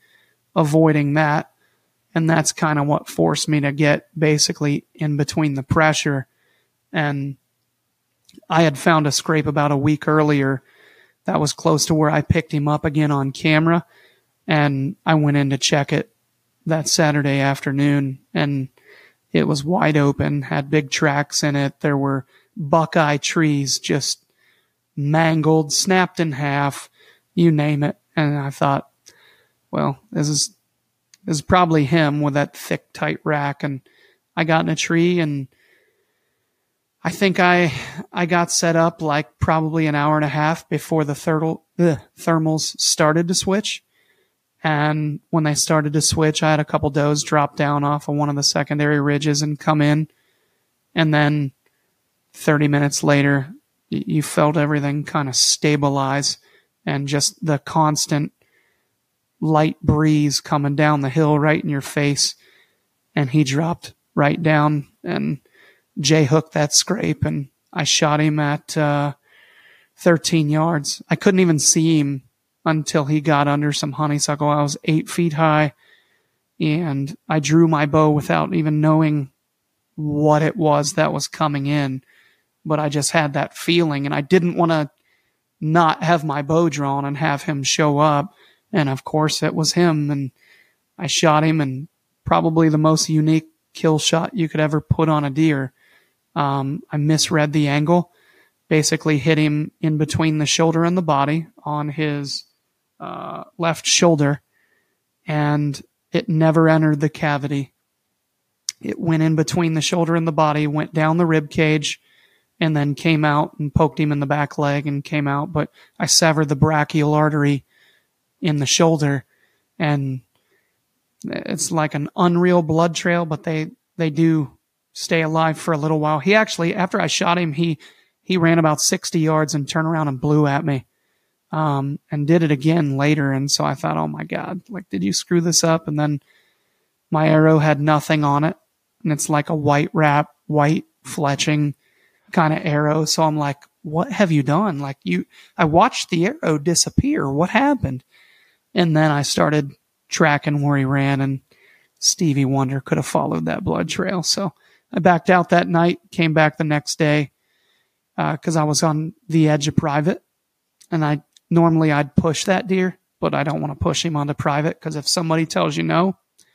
avoiding that. And that's kind of what forced me to get basically in between the pressure. And I had found a scrape about a week earlier that was close to where I picked him up again on camera. And I went in to check it that Saturday afternoon, and it was wide open, had big tracks in it. There were buckeye trees just mangled, snapped in half, you name it. And I thought, well, this is this is probably him with that thick, tight rack. And I got in a tree, and I think I I got set up like probably an hour and a half before the thermal, ugh, thermals started to switch. And when they started to switch, I had a couple does drop down off of one of the secondary ridges and come in. And then thirty minutes later, you felt everything kind of stabilize, and just the constant light breeze coming down the hill right in your face. And he dropped right down, and Jay hooked that scrape, and I shot him at uh, thirteen yards. I couldn't even see him until he got under some honeysuckle. I was eight feet high, and I drew my bow without even knowing what it was that was coming in. But I just had that feeling, and I didn't want to not have my bow drawn and have him show up. And of course it was him, and I shot him, and probably the most unique kill shot you could ever put on a deer. Um, I misread the angle, basically hit him in between the shoulder and the body on his uh, left shoulder, and it never entered the cavity. It went in between the shoulder and the body, went down the rib cage, and then came out and poked him in the back leg and came out. But I severed the brachial artery in the shoulder, and it's like an unreal blood trail, but they, they do stay alive for a little while. He actually, after I shot him, he, he ran about sixty yards and turned around and blew at me, um, and did it again later. And so I thought, oh my God, like, did you screw this up? And then my arrow had nothing on it, and it's like a white wrap, white fletching kind of arrow. So I'm like, what have you done? Like, you, I watched the arrow disappear. What happened? And then I started tracking where he ran, and Stevie Wonder could have followed that blood trail. So I backed out that night, came back the next day, uh, cause I was on the edge of private, and I normally I'd push that deer, but I don't want to push him onto private, cause if somebody tells you no,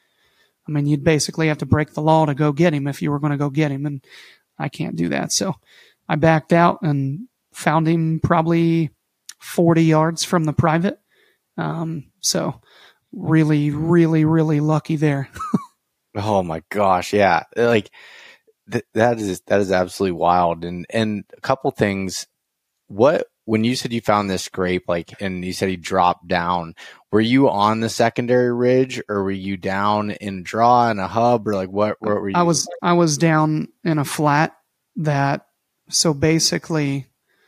I mean, you'd basically have to break the law to go get him if you were going to go get him. And I can't do that. So I backed out and found him probably forty yards from the private. Um, so really, really, really lucky there. Oh my gosh. Yeah. Like th- that is, that is absolutely wild. And, and a couple things, what, when you said you found this scrape, like, and you said he dropped down, were you on the secondary ridge, or were you down in a draw in a hub, or like what, what were you? I was, I was down in a flat that, so basically,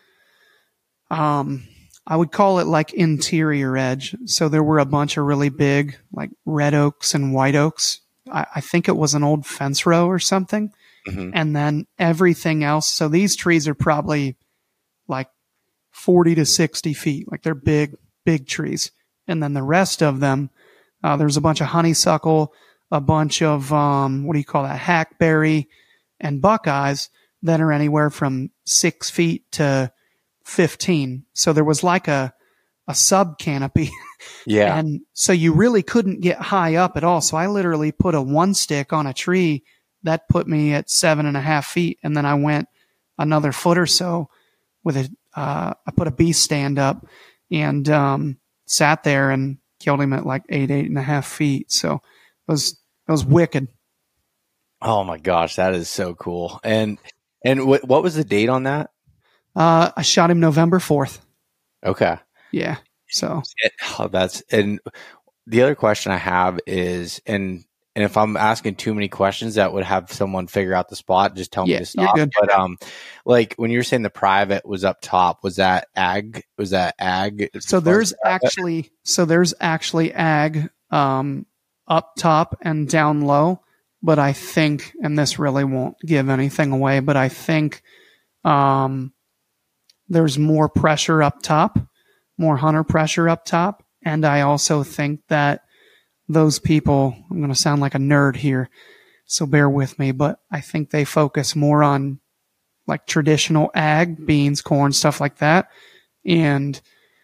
um, I would call it like interior edge. So there were a bunch of really big, like red oaks and white oaks. I, I think it was an old fence row or something. Mm-hmm. And then everything else. So these trees are probably like forty to sixty feet. Like they're big, big trees. And then the rest of them, uh, there's a bunch of honeysuckle, a bunch of, um, what do you call that? Hackberry and buckeyes that are anywhere from six feet to fifteen. So there was like a, a sub canopy. Yeah. And so you really couldn't get high up at all. So I literally put a one stick on a tree that put me at seven and a half feet. And then I went another foot or so with a, uh, I put a bee stand up and, um, sat there and killed him at like eight, eight and a half feet. So it was, it was wicked. Oh my gosh. That is so cool. And, and what, what was the date on that? Uh, I shot him November fourth. Okay. Yeah. So it, oh, that's, and the other question I have is, and, and if I'm asking too many questions that would have someone figure out the spot, just tell yeah, me to stop. You're good. But, um, like when you were saying the private was up top, was that ag? Was that ag? So there's actually, so there's actually ag, um, up top and down low, but I think, and this really won't give anything away, but I think, um, there's more pressure up top, more hunter pressure up top. And I also think that those people, I'm going to sound like a nerd here, so bear with me, but I think they focus more on like traditional ag, beans, corn, stuff like that. And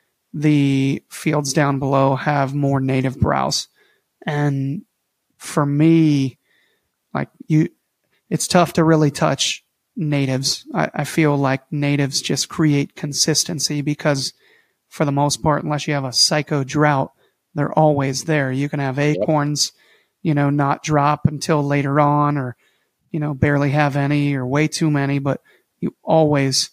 the fields down below have more native browse. And for me, like you, it's tough to really touch natives. I, I feel like natives just create consistency because for the most part, unless you have a psycho drought, they're always there. You can have acorns, you know, not drop until later on, or, you know, barely have any or way too many, but you always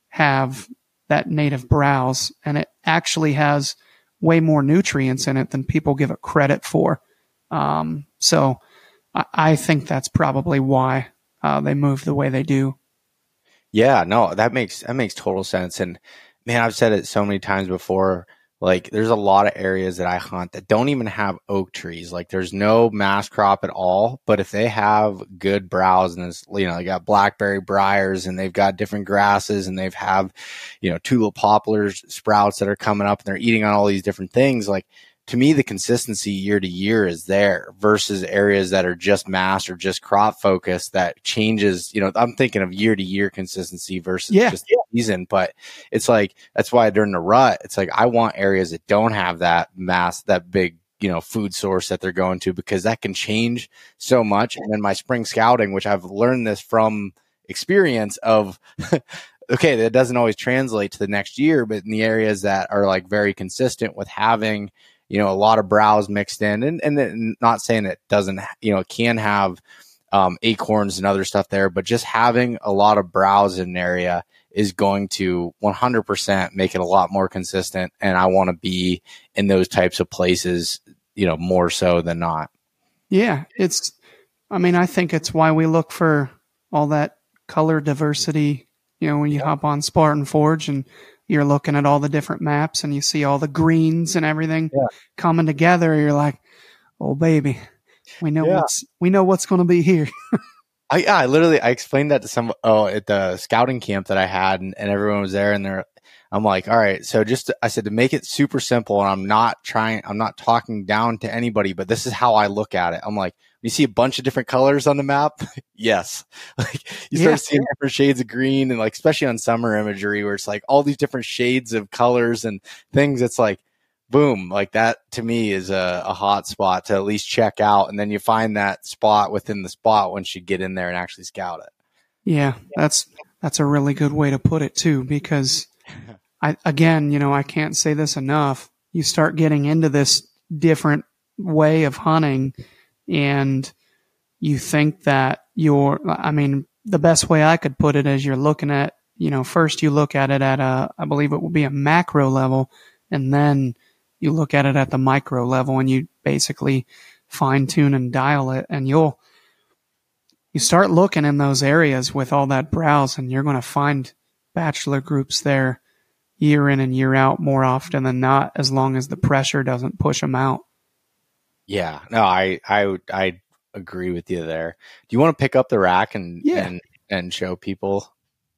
have that native browse, and it actually has way more nutrients in it than people give it credit for. Um, so I, I think that's probably why uh, they move the way they do. Yeah, no, that makes that makes total sense. And man, I've said it so many times before. Like, there's a lot of areas that I hunt that don't even have oak trees. Like, there's no mass crop at all. But if they have good browse, and it's, you know, they got blackberry briars, and they've got different grasses, and they've have, you know, tulip poplars sprouts that are coming up, and they're eating on all these different things. Like, to me, the consistency year to year is there versus areas that are just mass or just crop focused that changes. You know, I'm thinking of year to year consistency versus yeah. just season, but it's like, that's why during the rut, it's like, I want areas that don't have that mass, that big, you know, food source that they're going to, because that can change so much. And then my spring scouting, which I've learned this from experience of, okay, that doesn't always translate to the next year, but in the areas that are like very consistent with having, you know, a lot of browse mixed in, and, and not saying it doesn't, you know, it can have um, acorns and other stuff there, but just having a lot of browse in an area is going to one hundred percent make it a lot more consistent. And I want to be in those types of places, you know, more so than not. Yeah. It's, I mean, I think it's why we look for all that color diversity, you know, when you hop on Spartan Forge and you're looking at all the different maps and you see all the greens and everything yeah. coming together. You're like, oh baby, we know yeah. what's, we know what's going to be here. I, yeah, I literally, I explained that to some, oh, at the scouting camp that I had, and, and everyone was there, and they're, I'm like, all right, so just, I said, to make it super simple, and I'm not trying, I'm not talking down to anybody, but this is how I look at it. I'm like, you see a bunch of different colors on the map? Yes. Like, you start yeah. seeing different shades of green, and like, especially on summer imagery where it's like all these different shades of colors and things. It's like, boom, like that to me is a, a hot spot to at least check out. And then you find that spot within the spot once you get in there and actually scout it. Yeah, that's, that's a really good way to put it too, because I, again, you know, I can't say this enough. You start getting into this different way of hunting, and you think that you're, I mean, the best way I could put it is you're looking at, you know, first you look at it at a, I believe it will be a macro level, and then you look at it at the micro level, and you basically fine tune and dial it, and you'll, you start looking in those areas with all that browse, and you're going to find bachelor groups there year in and year out more often than not, as long as the pressure doesn't push them out. Yeah, no, I, I, I agree with you there. Do you want to pick up the rack and, yeah. and, and show people?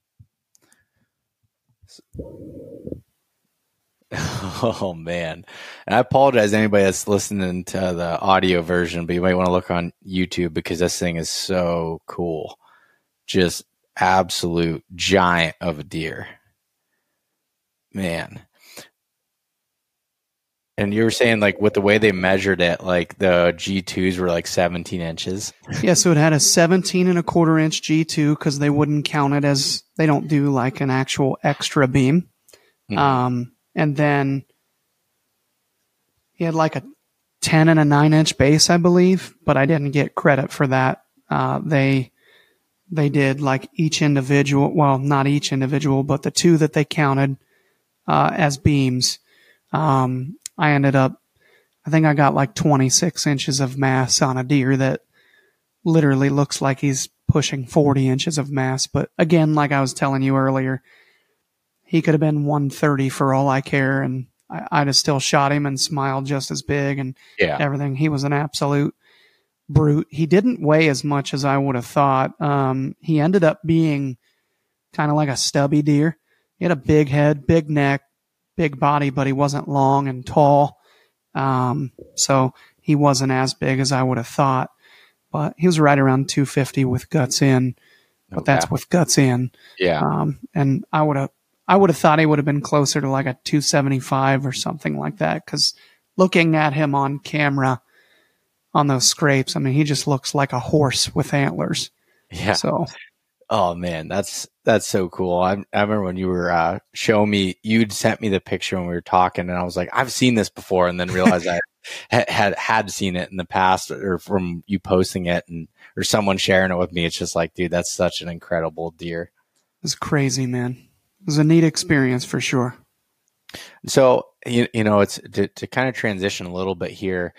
Oh man. And I apologize to anybody that's listening to the audio version, but you might want to look on YouTube because this thing is so cool. Just absolute giant of a deer. Man. And you were saying, like, with the way they measured it, like the G twos were like seventeen inches. Yeah, so it had a seventeen and a quarter inch G two because they wouldn't count it as, they don't do like an actual extra beam. Mm-hmm. Um, and then he had like a ten and a nine inch base, I believe, but I didn't get credit for that. Uh, they, they did like each individual, well, not each individual, but the two that they counted, uh, as beams. Um, I ended up, I think I got like twenty-six inches of mass on a deer that literally looks like he's pushing forty inches of mass. But again, like I was telling you earlier, he could have been one thirty for all I care, and I, I'd have still shot him and smiled just as big and yeah. everything. He was an absolute brute. He didn't weigh as much as I would have thought. Um, he ended up being kind of like a stubby deer. He had a big head, big neck, big body, but he wasn't long and tall. Um, so he he wasn't as big as I would have thought, but he was right around two fifty with guts in, but Okay. that's with guts in. Yeah. Um, and I would have, I would have thought he would have been closer to like a two seventy-five or something like that. Cause looking at him on camera on those scrapes, I mean, he just looks like a horse with antlers. Yeah. So, Oh man, that's that's so cool. I I remember when you were uh, showing me, you'd sent me the picture when we were talking, and I was like, I've seen this before, and then realized I had, had had seen it in the past, or from you posting it, and or someone sharing it with me. It's just like, dude, that's such an incredible deer. it's crazy, man. It was a neat experience for sure. So you you know, it's to to kind of transition a little bit here.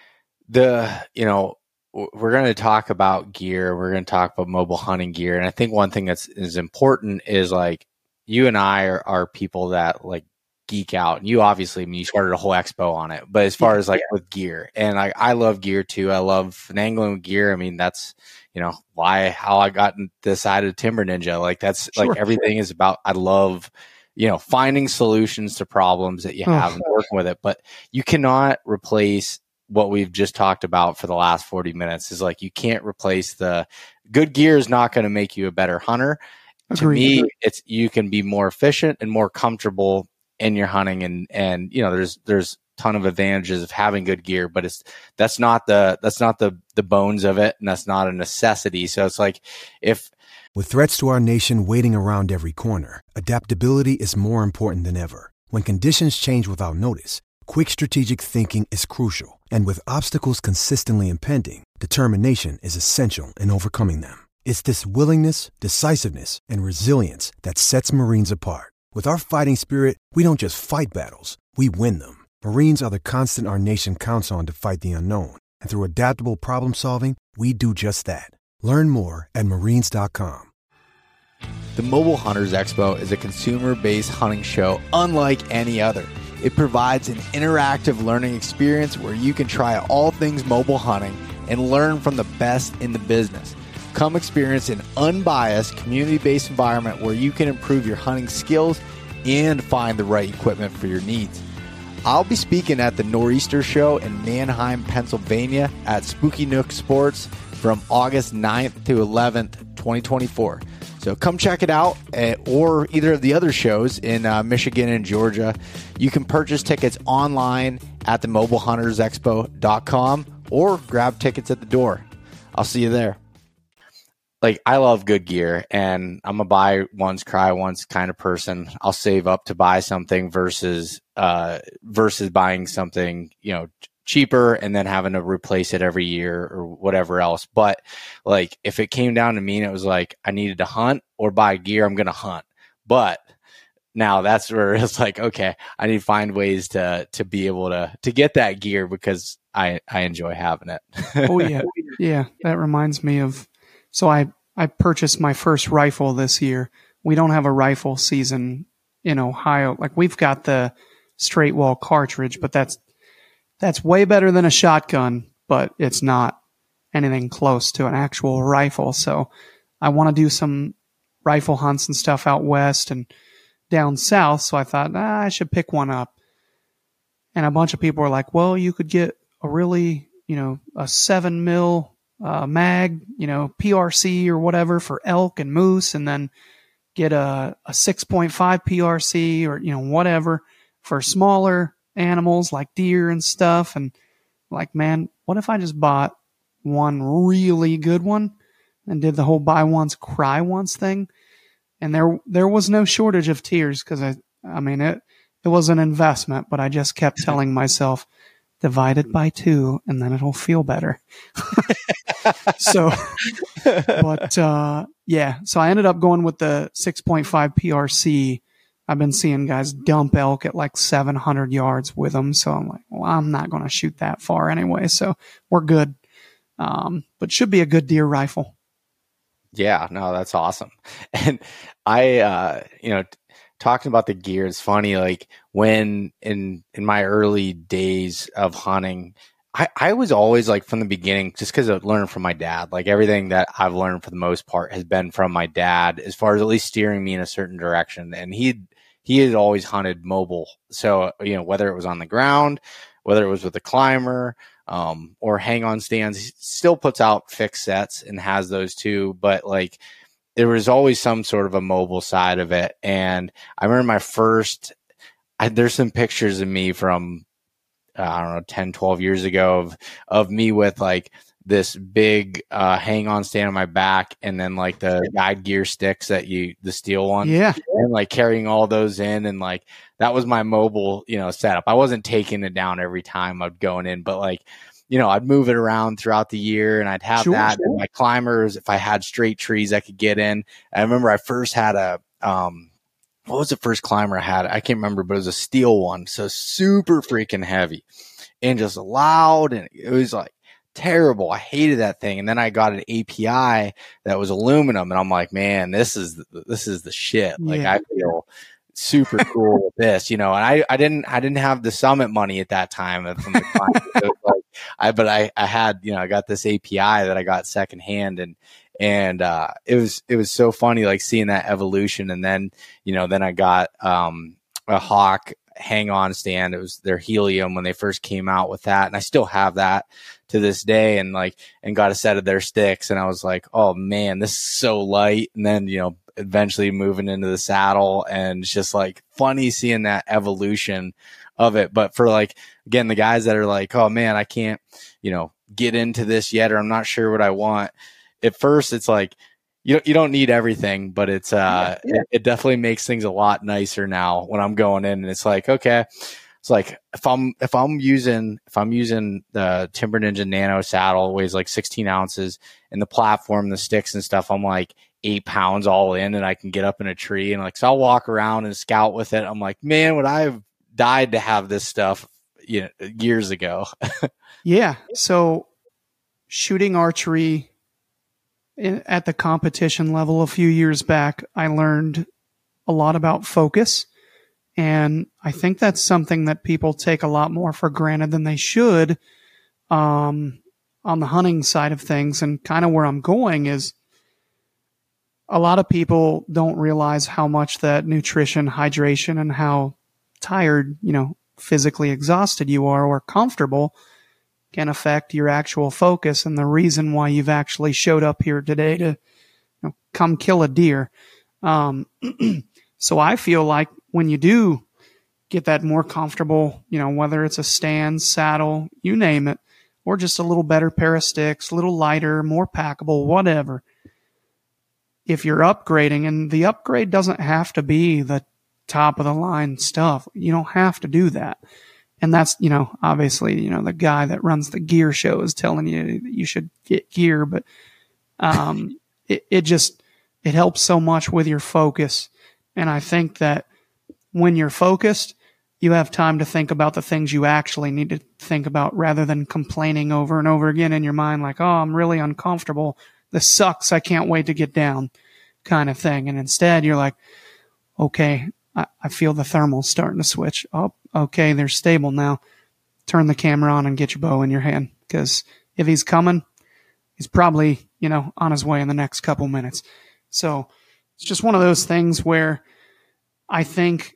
The you know. We're going to talk about gear. We're going to talk about mobile hunting gear. And I think one thing that's is important is like you and I are, are people that like geek out. And you obviously, I mean, you started a whole expo on it, but as far yeah, as like yeah. with gear, and I, I love gear too. I love angling with gear. I mean, that's, you know, why, how I got decided Timber Ninja. Like that's sure. like everything is about, I love, you know, finding solutions to problems that you have oh. and working with it, but you cannot replace what we've just talked about for the last forty minutes. Is like, you can't replace the good gear is not going to make you a better hunter. Agreed. To me, it's, you can be more efficient and more comfortable in your hunting. And, and, you know, there's, there's a ton of advantages of having good gear, but it's, that's not the, that's not the, the bones of it. And that's not a necessity. So it's like, if, with threats to our nation waiting around every corner, adaptability is more important than ever. When conditions change without notice, quick strategic thinking is crucial. And with obstacles consistently impending, determination is essential in overcoming them. It's this willingness, decisiveness, and resilience that sets Marines apart. With our fighting spirit, we don't just fight battles, we win them. Marines are the constant our nation counts on to fight the unknown. And through adaptable problem solving, we do just that. Learn more at marines dot com. The Mobile Hunters Expo is a consumer-based hunting show unlike any other. It provides an interactive learning experience where you can try all things mobile hunting and learn from the best in the business. Come experience an unbiased, community-based environment where you can improve your hunting skills and find the right equipment for your needs. I'll be speaking at the Nor'easter Show in Manheim, Pennsylvania at Spooky Nook Sports from August ninth to eleventh, twenty twenty-four. So come check it out, uh, or either of the other shows in uh, Michigan and Georgia. You can purchase tickets online at the mobile hunters expo dot com or grab tickets at the door. I'll see you there. Like, I love good gear, and I'm a buy once, cry once kind of person. I'll save up to buy something versus uh, versus buying something, you know, cheaper and then having to replace it every year or whatever else. But like, if it came down to me and it was like, I needed to hunt or buy gear, I'm going to hunt. But now that's where it's like, okay, I need to find ways to, to be able to, to get that gear because I, I enjoy having it. Oh yeah. Yeah. That reminds me of, so I, I purchased my first rifle this year. We don't have a rifle season in Ohio. Like, we've got the straight wall cartridge, but that's, That's way better than a shotgun, but it's not anything close to an actual rifle. So I want to do some rifle hunts and stuff out west and down south. So I thought, ah, I should pick one up. And a bunch of people were like, well, you could get a really, you know, a seven mil uh, mag, you know, P R C or whatever for elk and moose, and then get a, a six point five P R C or, you know, whatever for smaller animals like deer and stuff. And like, man, what if I just bought one really good one and did the whole buy once, cry once thing? And there, there was no shortage of tears. Cause I, I mean, it, it was an investment, but I just kept telling myself, divide it by two and then it'll feel better. So, but, uh, yeah, so I ended up going with the six point five P R C. I've been seeing guys dump elk at like seven hundred yards with them. So I'm like, well, I'm not going to shoot that far anyway. So we're good. Um, but should be a good deer rifle. Yeah, no, that's awesome. And I, uh, you know, t- talking about the gear, it's funny. Like, when in, in my early days of hunting, I, I was always like, from the beginning, just because I've learned from my dad, like everything that I've learned for the most part has been from my dad, as far as at least steering me in a certain direction. And he'd, he had always hunted mobile. So, you know, whether it was on the ground, whether it was with a climber, um, or hang on stands. He still puts out fixed sets and has those too, but like there was always some sort of a mobile side of it. And I remember my first, I, there's some pictures of me from, uh, I don't know, ten, twelve years ago of, of me with like this big uh, hang on stand on my back, and then like the guide gear sticks that you, the steel ones. Yeah. And like carrying all those in, and like that was my mobile, you know, setup. I wasn't taking it down every time I'd going in, but like, you know, I'd move it around throughout the year, and I'd have Sure, that. sure. And my climbers, if I had straight trees I could get in. I remember I first had a, um, what was the first climber I had? I can't remember, but it was a steel one. So super freaking heavy and just loud. And it was like terrible. I hated that thing. And then I got an A P I that was aluminum, and I'm like, man, this is, this is the shit. Like Yeah. I feel super cool with this, you know, and I, I didn't, I didn't have the Summit money at that time from the client. So it was like, I, but I, I had, you know, I got this A P I that I got secondhand, and, and, uh, it was, it was so funny, like seeing that evolution. And then, you know, then I got, um, a Hawk hang on stand. It was their Helium when they first came out with that. And I still have that to this day, and like, and got a set of their sticks. And I was like, oh man, this is so light. And then, you know, eventually moving into the saddle, and it's just like funny seeing that evolution of it. But for like, again, the guys that are like, oh man, I can't, you know, get into this yet, or I'm not sure what I want. At first it's like, you don't, you don't need everything, but it's, uh, yeah, yeah. It, it definitely makes things a lot nicer now when I'm going in, and it's like, okay, it's like, if I'm, if I'm using, if I'm using the Timber Ninja Nano saddle, weighs like sixteen ounces, and the platform, the sticks and stuff, I'm like eight pounds all in, and I can get up in a tree, and like, so I'll walk around and scout with it. I'm like, man, would I have died to have this stuff, you know, years ago? Yeah. So shooting archery in, at the competition level a few years back, I learned a lot about focus. And I think that's something that people take a lot more for granted than they should, um, on the hunting side of things. And kind of where I'm going is a lot of people don't realize how much that nutrition, hydration, and how tired, you know, physically exhausted you are or comfortable can affect your actual focus and the reason why you've actually showed up here today to, you know, come kill a deer. Um, so I feel like when you do get that more comfortable, you know, whether it's a stand, saddle, you name it, or just a little better pair of sticks, a little lighter, more packable, whatever. If you're upgrading, and the upgrade doesn't have to be the top of the line stuff. You don't have to do that. And that's, you know, obviously, you know, the guy that runs the gear show is telling you that you should get gear, but, um, it, it just, it helps so much with your focus. And I think that when you're focused, you have time to think about the things you actually need to think about rather than complaining over and over again in your mind, like, oh, I'm really uncomfortable. This sucks. I can't wait to get down, kind of thing. And instead you're like, okay, I, I feel the thermals starting to switch. Oh, okay, they're stable now. Turn the camera on and get your bow in your hand, because if he's coming, he's probably, you know, on his way in the next couple minutes. So it's just one of those things where I think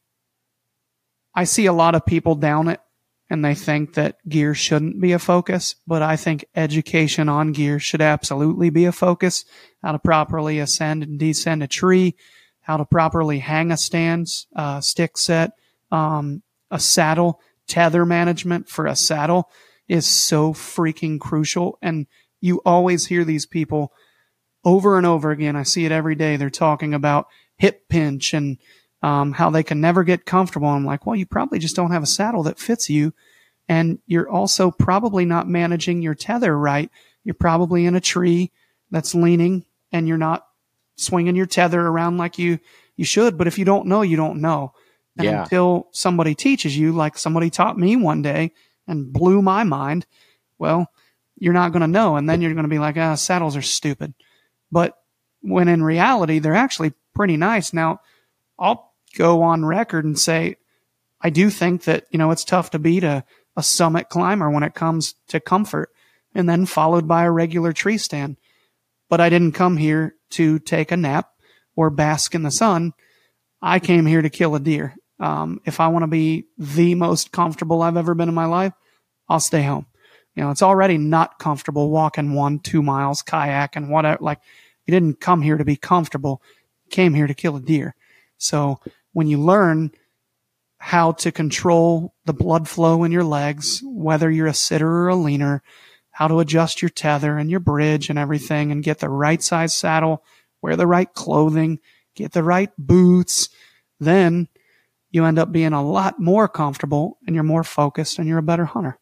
I see a lot of people down it, and they think that gear shouldn't be a focus, but I think education on gear should absolutely be a focus. How to properly ascend and descend a tree, how to properly hang a stand, uh, stick set, um, a saddle, tether management for a saddle is so freaking crucial. And you always hear these people over and over again. I see it every day. They're talking about hip pinch and um, how they can never get comfortable. I'm like, well, you probably just don't have a saddle that fits you. And you're also probably not managing your tether right. You're probably in a tree that's leaning, and you're not swinging your tether around like you, you should. But if you don't know, you don't know. And Yeah. until somebody teaches you, like somebody taught me one day and blew my mind, well, you're not going to know. And then you're going to be like, ah, saddles are stupid. But when in reality, they're actually pretty nice. Now, I'll go on record and say, I do think that, you know, it's tough to beat a, a summit climber when it comes to comfort, and then followed by a regular tree stand. But I didn't come here to take a nap or bask in the sun. I came here to kill a deer. Um, if I want to be the most comfortable I've ever been in my life, I'll stay home. You know, it's already not comfortable walking one, two miles, kayak and whatever. Like, you didn't come here to be comfortable. You came here to kill a deer. So when you learn how to control the blood flow in your legs, whether you're a sitter or a leaner, how to adjust your tether and your bridge and everything, and get the right size saddle, wear the right clothing, get the right boots, then you end up being a lot more comfortable and you're more focused and you're a better hunter.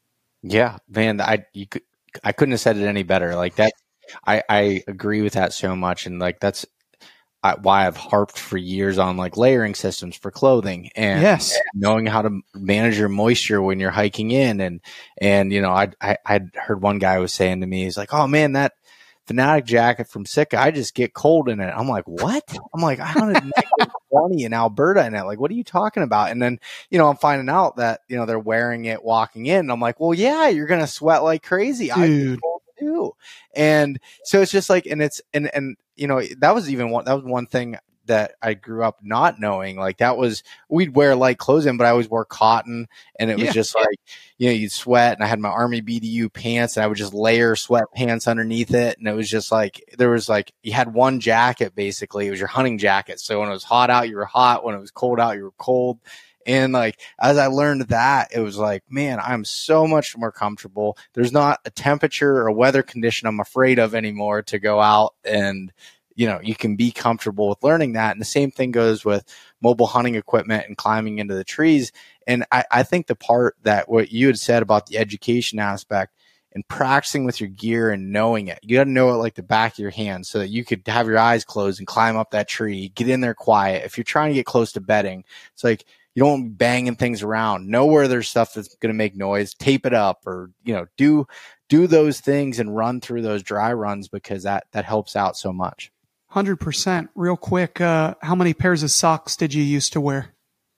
Yeah, man, I you could I couldn't have said it any better. Like that, I I agree with that so much, and like that's I, why I've harped for years on like layering systems for clothing and, yes. and knowing how to manage your moisture when you're hiking in, and and you know I I I'd heard one guy was saying to me, he's like, oh man, that Fanatic jacket from Sitka, I just get cold in it. I'm like, what? I'm like, I hunted negative twenty in Alberta in it. Like, what are you talking about? And then, you know, I'm finding out that, you know, they're wearing it walking in. And I'm like, well, yeah, you're going to sweat like crazy. I get cold too. And so it's just like, and it's, and, and, you know, that was even one, that was one thing that I grew up not knowing. Like that was, we'd wear light clothing, but I always wore cotton, and it was yeah. just like, you know, you'd sweat, and I had my Army B D U pants, and I would just layer sweatpants underneath it. And it was just like, there was like, you had one jacket, basically. It was your hunting jacket. So when it was hot out, you were hot. When it was cold out, you were cold. And like, as I learned that, it was like, man, I'm so much more comfortable. There's not a temperature or a weather condition I'm afraid of anymore to go out, and you know, you can be comfortable with learning that. And the same thing goes with mobile hunting equipment and climbing into the trees. And I, I think the part that what you had said about the education aspect and practicing with your gear and knowing it, you got to know it like the back of your hand, so that you could have your eyes closed and climb up that tree, get in there quiet. If you're trying to get close to bedding, it's like, you don't want to be banging things around. Know where there's stuff that's going to make noise, tape it up, or, you know, do, do those things and run through those dry runs, because that, that helps out so much. one hundred percent. Real quick, uh, how many pairs of socks did you used to wear?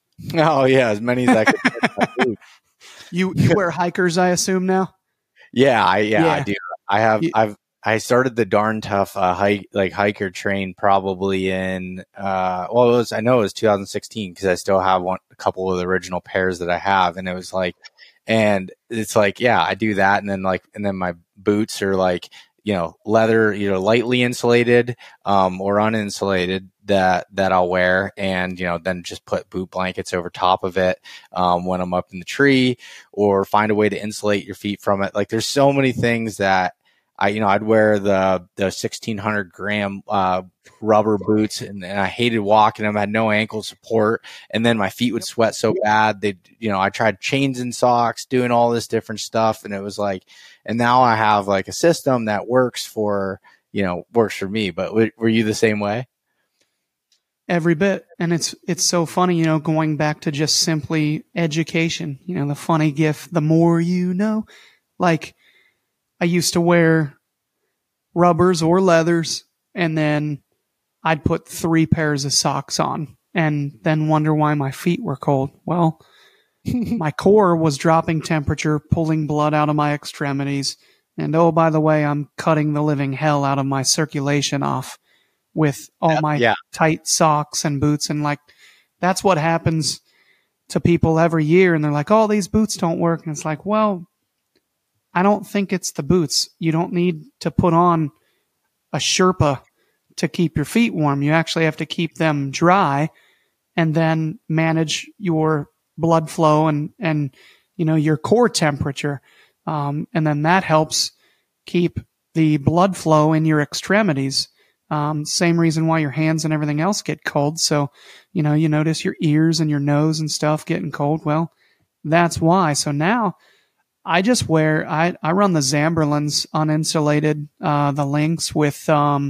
Oh, yeah, as many as I could. you you wear hikers, I assume, now? Yeah, I yeah, yeah. I do. I have you, I've I started the Darn Tough uh, hike like hiker train probably in uh well it was I know it was two thousand sixteen, because I still have one a couple of the original pairs that I have, and it was like, and it's like, yeah, I do that, and then like and then my boots are like, you know, leather, you know, lightly insulated um, or uninsulated that that I'll wear, and you know, then just put boot blankets over top of it um, when I'm up in the tree, or find a way to insulate your feet from it. Like, there's so many things that I, you know, I'd wear the the sixteen hundred gram uh, rubber boots, and, and I hated walking them. I had no ankle support, and then my feet would sweat so bad. They, you know, I tried chains and socks, doing all this different stuff, and it was like, and now I have like a system that works for, you know, works for me. But w- were you the same way? Every bit. And it's it's so funny, you know, going back to just simply education. You know, the funny gift, the more you know. Like, I used to wear rubbers or leathers, and then I'd put three pairs of socks on and then wonder why my feet were cold. Well, my core was dropping temperature, pulling blood out of my extremities. And oh, by the way, I'm cutting the living hell out of my circulation off with all my yeah. tight socks and boots. And like, that's what happens to people every year. And they're like, oh, these boots don't work. And it's like, well, I don't think it's the boots. You don't need to put on a Sherpa to keep your feet warm. You actually have to keep them dry, and then manage your blood flow and, and, you know, your core temperature. Um, and then that helps keep the blood flow in your extremities. Um, same reason why your hands and everything else get cold. So, you know, you notice your ears and your nose and stuff getting cold. Well, that's why. So now I just wear, I, I run the Zamberlans uninsulated, uh, the Lynx with, um,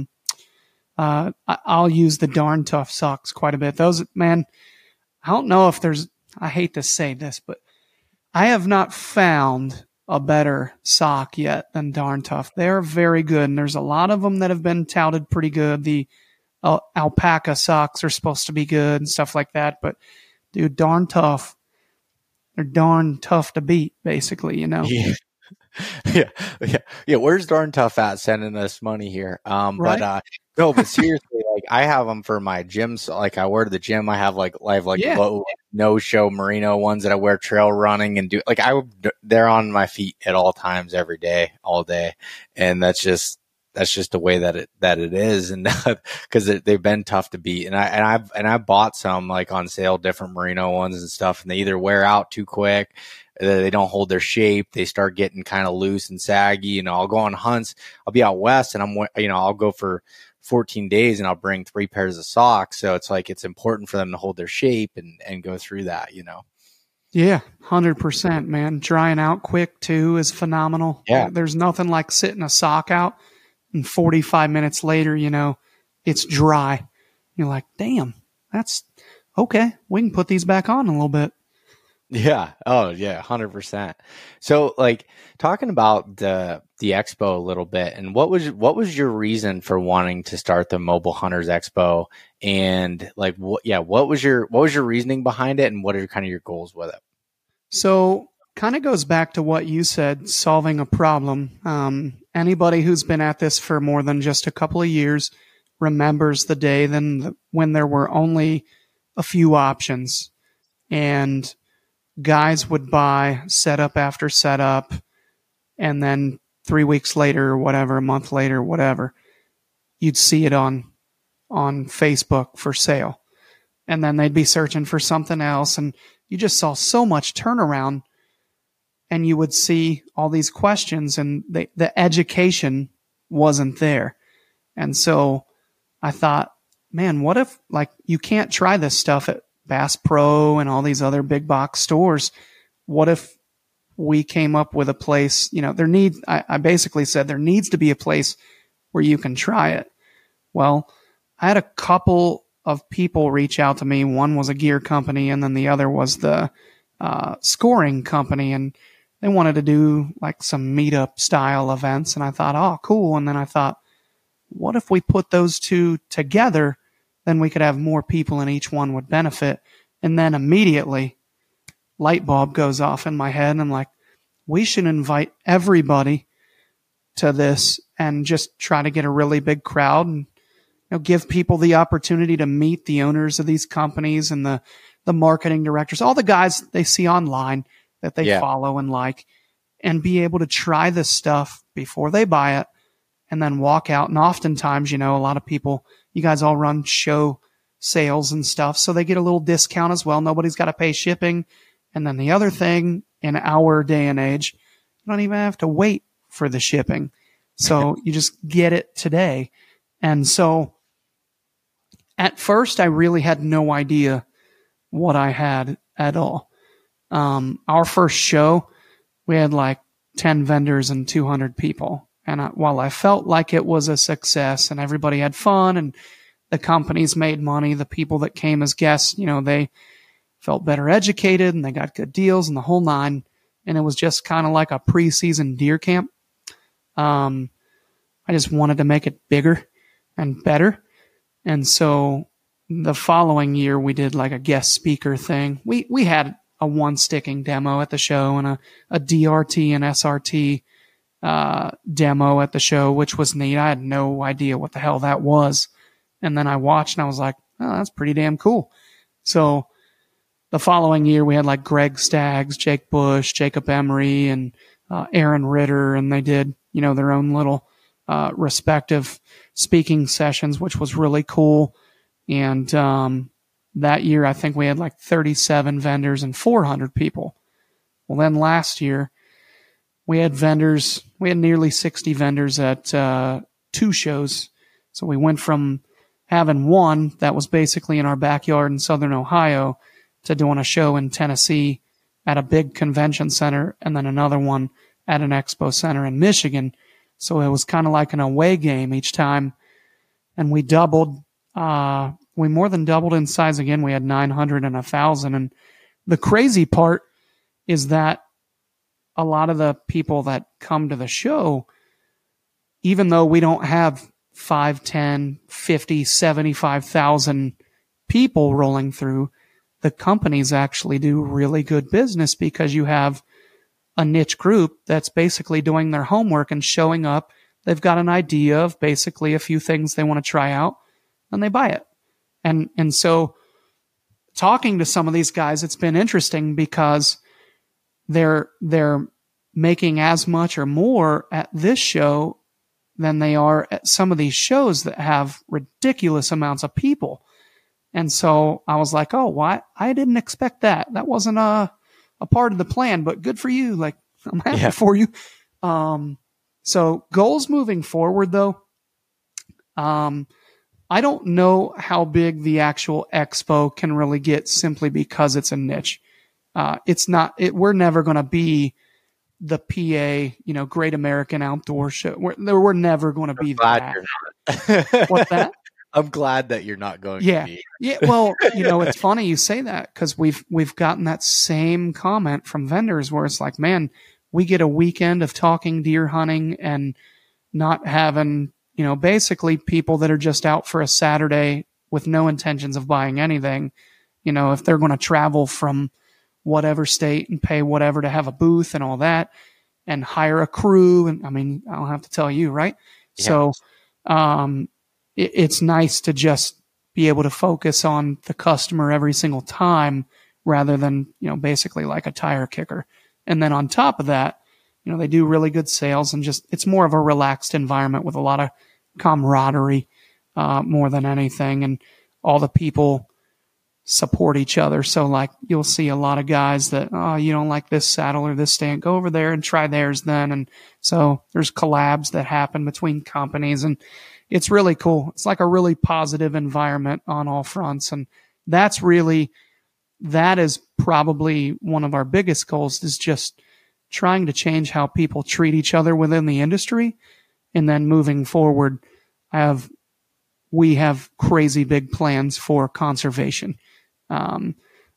uh, I, I'll use the Darn Tough socks quite a bit. Those, man, I don't know if there's, I hate to say this, but I have not found a better sock yet than Darn Tough. They're very good, and there's a lot of them that have been touted pretty good. The uh, alpaca socks are supposed to be good and stuff like that, but dude, Darn Tough, they're darn tough to beat, basically, you know? Yeah. yeah, yeah, yeah. Where's Darn Tough at sending us money here? Um, right? But uh, no, but seriously, like I have them for my gyms. Like I wear to the gym. I have like I have like yeah. low no show merino ones that I wear trail running and do like I would, they're on my feet at all times, every day, all day. And that's just, that's just the way that it, that it is. And because they've been tough to beat. And I, and I've, and I bought some like on sale, different merino ones and stuff. And they either wear out too quick, they don't hold their shape. They start getting kind of loose and saggy. You know, I'll go on hunts. I'll be out west and I'm, you know, I'll go for fourteen days and I'll bring three pairs of socks. So it's like, it's important for them to hold their shape and, and go through that, you know? Yeah. one hundred percent, man. Drying out quick too is phenomenal. Yeah. There's nothing like sitting a sock out and forty-five minutes later, you know, it's dry. You're like, damn, that's okay. We can put these back on a little bit. Yeah. Oh yeah. one hundred percent. So like talking about the, the expo a little bit, and what was, what was your reason for wanting to start the Mobile Hunters Expo? And like, what, yeah, what was your, what was your reasoning behind it? And what are kind of your goals with it? So kind of goes back to what you said, solving a problem. Um, anybody who's been at this for more than just a couple of years remembers the day then the, when there were only a few options and guys would buy setup after setup, and then three weeks later or whatever, a month later, whatever, you'd see it on on Facebook for sale. And then they'd be searching for something else, and you just saw so much turnaround, and you would see all these questions, and the, the education wasn't there. And so I thought, man, what if, like, you can't try this stuff at Bass Pro and all these other big box stores? What if we came up with a place, you know, there need, I, I basically said there needs to be a place where you can try it. Well, I had a couple of people reach out to me. One was a gear company, and then the other was the uh, scoring company. And they wanted to do like some meetup style events. And I thought, oh, cool. And then I thought, what if we put those two together? Then we could have more people and each one would benefit. And then immediately light bulb goes off in my head. And I'm like, we should invite everybody to this and just try to get a really big crowd and, you know, give people the opportunity to meet the owners of these companies and the, the marketing directors, all the guys they see online that they yeah. follow and like, and be able to try this stuff before they buy it and then walk out. And oftentimes, you know, a lot of people, you guys all run show sales and stuff, so they get a little discount as well. Nobody's got to pay shipping. And then the other thing, in our day and age, you don't even have to wait for the shipping. So you just get it today. And so at first, I really had no idea what I had at all. Um, our first show, we had like ten vendors and two hundred people. And I, while I felt like it was a success and everybody had fun and the companies made money, the people that came as guests, you know, they felt better educated and they got good deals and the whole nine. And it was just kind of like a preseason deer camp. Um, I just wanted to make it bigger and better. And so the following year we did like a guest speaker thing. We, we had a one sticking demo at the show and a, a D R T and S R T uh, demo at the show, which was neat. I had no idea what the hell that was. And then I watched and I was like, oh, that's pretty damn cool. So the following year we had like Greg Staggs, Jake Bush, Jacob Emery, and uh, Aaron Ritter, and they did, you know, their own little uh, respective speaking sessions, which was really cool. And um, that year I think we had like thirty-seven vendors and four hundred people. Well, then last year we had vendors, we had nearly sixty vendors at uh, two shows. So we went from having one that was basically in our backyard in Southern Ohio to doing a show in Tennessee at a big convention center and then another one at an expo center in Michigan. So it was kind of like an away game each time. And we doubled, uh, we more than doubled in size again. We had nine hundred and one thousand. And the crazy part is that a lot of the people that come to the show, even though we don't have five, ten, fifty, seventy-five thousand people rolling through, the companies actually do really good business because you have a niche group that's basically doing their homework and showing up. They've got an idea of basically a few things they want to try out and they buy it. And, and so talking to some of these guys, it's been interesting because they're they're making as much or more at this show than they are at some of these shows that have ridiculous amounts of people. And so I was like, oh, why? I didn't expect that. That wasn't a a part of the plan, but good for you. Like, I'm happy Yeah. for you. Um, so goals moving forward, though. Um, I don't know how big the actual expo can really get simply because it's a niche. Uh, it's not, it, we're never going to be the P A, you know, Great American Outdoor Show. We're, we're never going to be glad that. you're not. What's that? I'm glad that you're not going Yeah. to be. Yeah. Well, you know, it's funny you say that because we've, we've gotten that same comment from vendors where it's like, man, we get a weekend of talking deer hunting and not having, you know, basically people that are just out for a Saturday with no intentions of buying anything. You know, if they're going to travel from whatever state and pay whatever to have a booth and all that and hire a crew. And I mean, I don't have to tell you, right? Yeah. So, um, it, it's nice to just be able to focus on the customer every single time rather than, you know, basically like a tire kicker. And then on top of that, you know, they do really good sales and just, it's more of a relaxed environment with a lot of camaraderie, uh, more than anything. And all the people support each other. So like you'll see a lot of guys that, oh, you don't like this saddle or this stand, go over there and try theirs then. And so there's collabs that happen between companies and it's really cool. It's like a really positive environment on all fronts. And that's really, that is probably one of our biggest goals is just trying to change how people treat each other within the industry. And then moving forward, I have, we have crazy big plans for conservation. Um,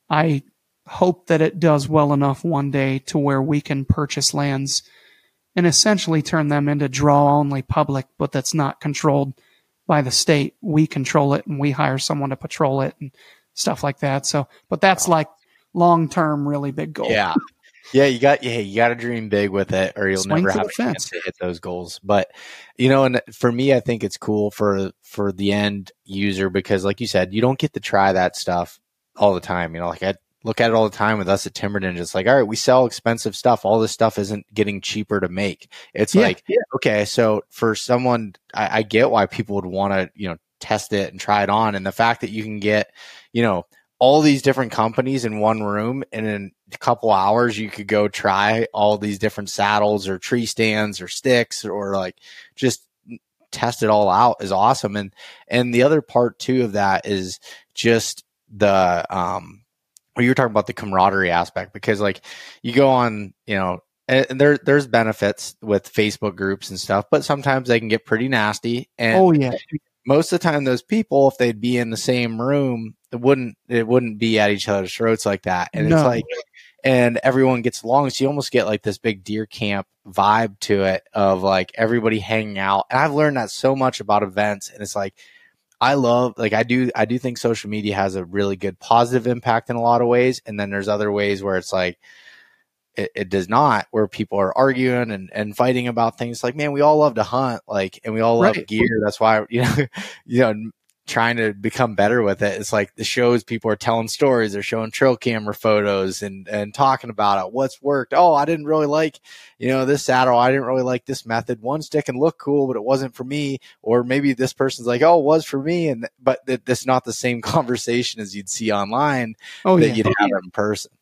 I hope that it does well enough one day to where we can purchase lands and essentially turn them into draw only public, but that's not controlled by the state. We control it and we hire someone to patrol it and stuff like that. So, but that's like long-term, really big goal. Yeah. Yeah. You got, yeah, you got to dream big with it or you'll Swing never for have the a chance fence. to hit those goals. But, you know, and for me, I think it's cool for, for the end user because like you said, you don't get to try that stuff all the time. You know, like I look at it all the time with us at Timberden, just like, all right, we sell expensive stuff. All this stuff isn't getting cheaper to make. It's Yeah, like, yeah. okay, so for someone, I, I get why people would want to, you know, test it and try it on. And the fact that you can get, you know, all these different companies in one room and in a couple hours, you could go try all these different saddles or tree stands or sticks or like just test it all out is awesome. And, and the other part too of that is just the, um, well, you were talking about the camaraderie aspect because like you go on, you know, and there, there's benefits with Facebook groups and stuff, but sometimes they can get pretty nasty. And Oh yeah. most of the time those people, if they'd be in the same room, it wouldn't, it wouldn't be at each other's throats like that. And No. it's like, and everyone gets along. So you almost get like this big deer camp vibe to it of like everybody hanging out. And I've learned that so much about events. And it's like, I love, like, I do, I do think social media has a really good positive impact in a lot of ways. And then there's other ways where it's like, it, it does not, where people are arguing and, and fighting about things like, man, we all love to hunt, like, and we all love Right. gear. That's why, you know, you know, trying to become better with it. It's like the shows, people are telling stories, they're showing trail camera photos and, and talking about it. What's worked. Oh, I didn't really like, you know, this saddle. I didn't really like this method. One stick can look cool, but it wasn't for me. Or maybe this person's like, oh, it was for me. And, but that that's not the same conversation as you'd see online Oh that yeah. you'd have in person.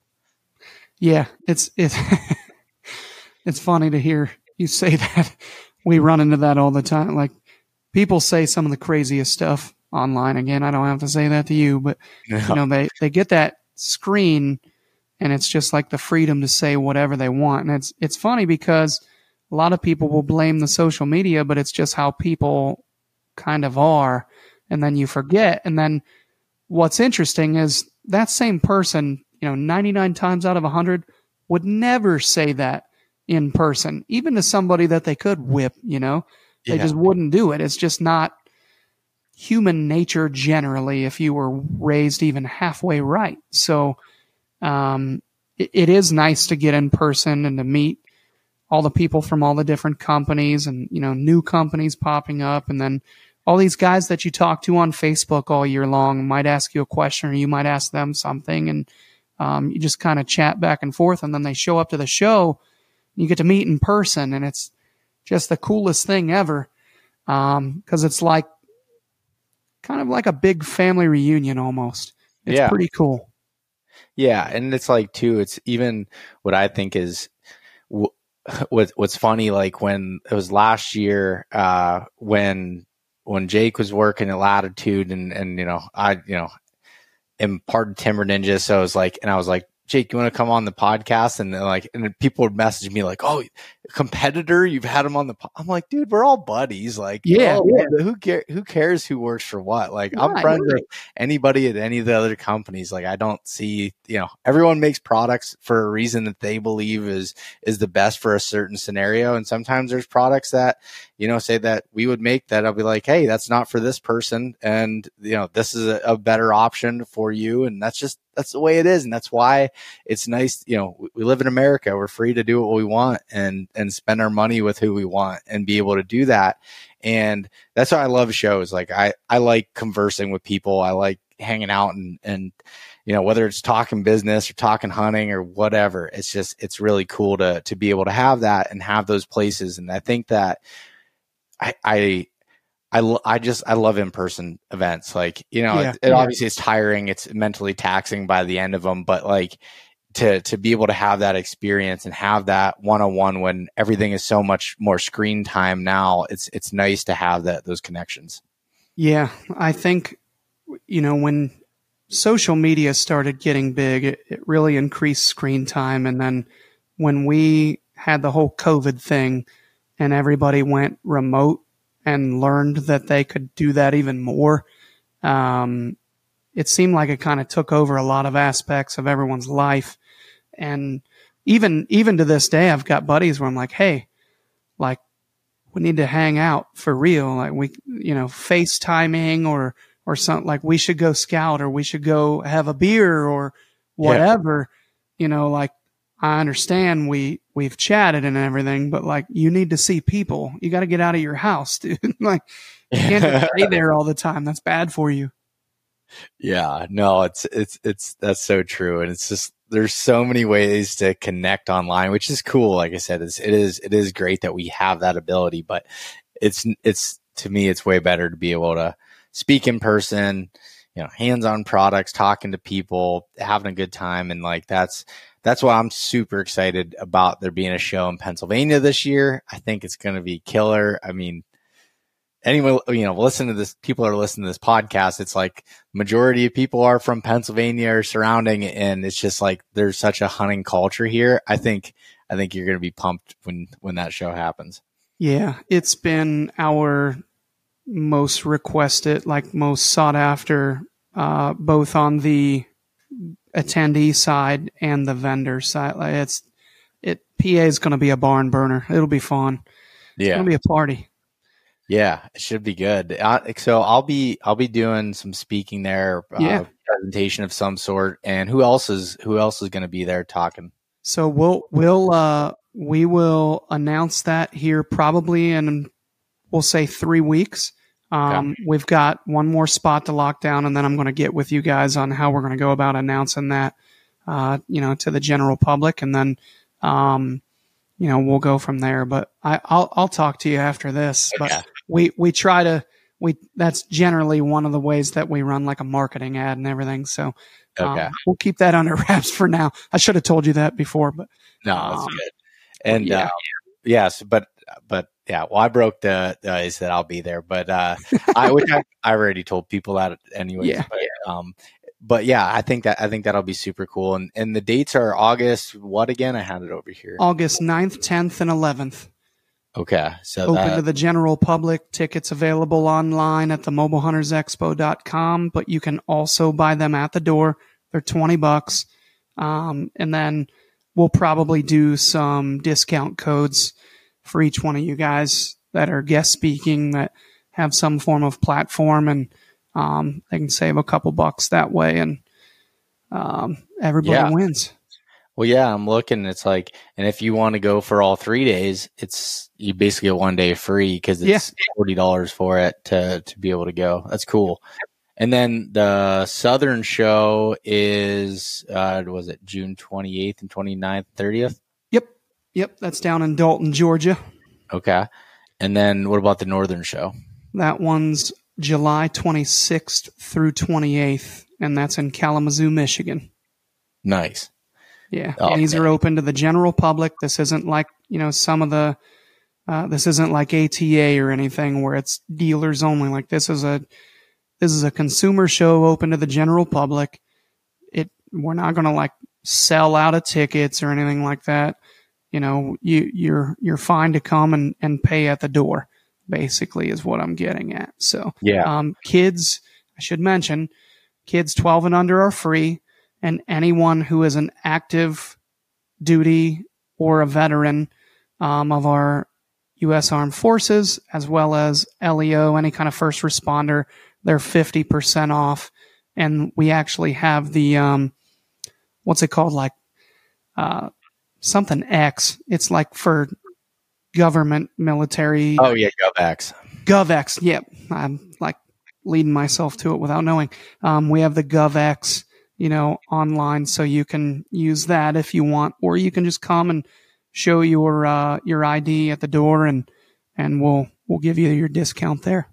Yeah. It's, it's, it's funny to hear you say that. We run into that all the time. Like people say some of the craziest stuff online. Again, I don't have to say that to you, but you know, they, they get that screen and it's just like the freedom to say whatever they want. And it's, it's funny because a lot of people will blame the social media, but it's just how people kind of are. And then you forget. And then what's interesting is that same person, you know, ninety-nine times out of a hundred would never say that in person, even to somebody that they could whip, you know, they Yeah. just wouldn't do it. It's just not human nature generally if you were raised even halfway right. So um, it, it is nice to get in person and to meet all the people from all the different companies and, you know, new companies popping up and then all these guys that you talk to on Facebook all year long might ask you a question, or you might ask them something, and um, you just kind of chat back and forth, and then they show up to the show, and you get to meet in person, and it's just the coolest thing ever, because um, it's like kind of like a big family reunion almost. It's yeah. pretty cool. Yeah, and it's like too. It's even what I think is w- what what's funny. Like when it was last year, uh, when when Jake was working at Latitude, and and you know I you know am part of Timber Ninja, so I was like, and I was like, Jake, you want to come on the podcast? And then like, and then people would message me like, oh, competitor, you've had him on the po-. I'm like, dude, we're all buddies. Like, yeah, oh, yeah. who cares? Who cares who works for what? Like, Right, I'm friends right. with anybody at any of the other companies. Like, I don't see, you know, everyone makes products for a reason that they believe is, is the best for a certain scenario. And sometimes there's products that, you know, say that we would make that I'll be like, hey, that's not for this person. And, you know, this is a, a better option for you. And that's just, that's the way it is. And that's why it's nice. You know, we, we live in America. We're free to do what we want and, and spend our money with who we want and be able to do that. And that's why I love shows. Like I, I like conversing with people. I like hanging out and, and, you know, whether it's talking business or talking hunting or whatever, it's just, it's really cool to, to be able to have that and have those places. And I think that I, I, I, I just, I love in-person events. Like, you know, Yeah, it, it yeah. obviously it's tiring. It's mentally taxing by the end of them, but like to, to be able to have that experience and have that one-on-one when everything is so much more screen time now, it's, it's nice to have that, those connections. Yeah. I think, you know, when social media started getting big, it, it really increased screen time. And then when we had the whole COVID thing and everybody went remote and learned that they could do that even more, um, it seemed like it kind of took over a lot of aspects of everyone's life. And even even to this day, I've got buddies where I'm like, hey, like, we need to hang out for real. Like, we, you know, FaceTiming or or something, like we should go scout or we should go have a beer or whatever. Yeah. You know, like, I understand we, we've chatted and everything, but like, you need to see people. You got to get out of your house, dude. Like, you can't just stay there all the time. That's bad for you. Yeah, no, it's, it's, it's, that's so true. And it's just, there's so many ways to connect online, which is cool. Like I said, it's, it is, it is great that we have that ability, but it's, it's, to me, it's way better to be able to speak in person, you know, hands-on products, talking to people, having a good time. And like, that's, that's why I'm super excited about there being a show in Pennsylvania this year. I think it's going to be killer. I mean, anyone, you know, listen to this, people are listening to this podcast. It's like majority of people are from Pennsylvania or surrounding. And it's just like, there's such a hunting culture here. I think, I think you're going to be pumped when, when that show happens. Yeah. It's been our most requested, like most sought after, uh, both on the attendee side and the vendor side. Like, it's, it, P A is going to be a barn burner. It'll be fun. It's Yeah. going to be a party. Yeah, it should be good. Uh, so I'll be I'll be doing some speaking there, uh, Yeah. presentation of some sort. And who else is who else is going to be there talking? So we'll we'll uh we will announce that here probably in, we'll say, three weeks. Um, Okay. We've got one more spot to lock down, and then I'm going to get with you guys on how we're going to go about announcing that, uh, you know, to the general public, and then, um, you know, we'll go from there. But I, I'll I'll talk to you after this. Okay. But we we try to we that's generally one of the ways that we run like a marketing ad and everything. So um, Okay. we'll keep that under wraps for now. I should have told you that before, but No, that's um, good. And yeah. uh, yes, but but yeah, well, I broke the the ice that I'll be there, but uh, I which I, I already told people that anyways. Yeah. But, um, but yeah, I think that I think that'll be super cool. And and the dates are August. What again? I had it over here. August ninth, tenth, and eleventh. Okay, so Open that, to the general public. Tickets available online at the mobile hunters expo dot com, but you can also buy them at the door. They're twenty bucks. Um, and then we'll probably do some discount codes for each one of you guys that are guest speaking that have some form of platform, and um, they can save a couple bucks that way, and um, everybody Yeah. wins. Well, yeah, I'm looking. It's like, and if you want to go for all three days, it's you basically get one day free because it's yeah. forty dollars for it to to be able to go. That's cool. And then the Southern show is, uh, was it June twenty-eighth and twenty-ninth, thirtieth? Yep. Yep. That's down in Dalton, Georgia. Okay. And then what about the Northern show? That one's July twenty-sixth through twenty-eighth, and that's in Kalamazoo, Michigan. Nice. Yeah. Oh, and these man. are open to the general public. This isn't like, you know, some of the, uh, this isn't like A T A or anything where it's dealers only. Like this is a, This is a consumer show open to the general public. It we're not going to like sell out of tickets or anything like that. You know, you you're you're fine to come and, and pay at the door. Basically, is what I'm getting at. So, yeah, um, kids, I should mention, kids twelve and under are free, and anyone who is an active duty or a veteran um, of our U S Armed Forces, as well as L E O, any kind of first responder, they're fifty percent off. And we actually have the, um, what's it called? Like, uh, something X. It's like for government, military. Oh yeah. GovX. GovX. Yep. I'm like leading myself to it without knowing. Um, we have the GovX, you know, online. So you can use that if you want, or you can just come and show your, uh, your I D at the door and, and we'll, we'll give you your discount there.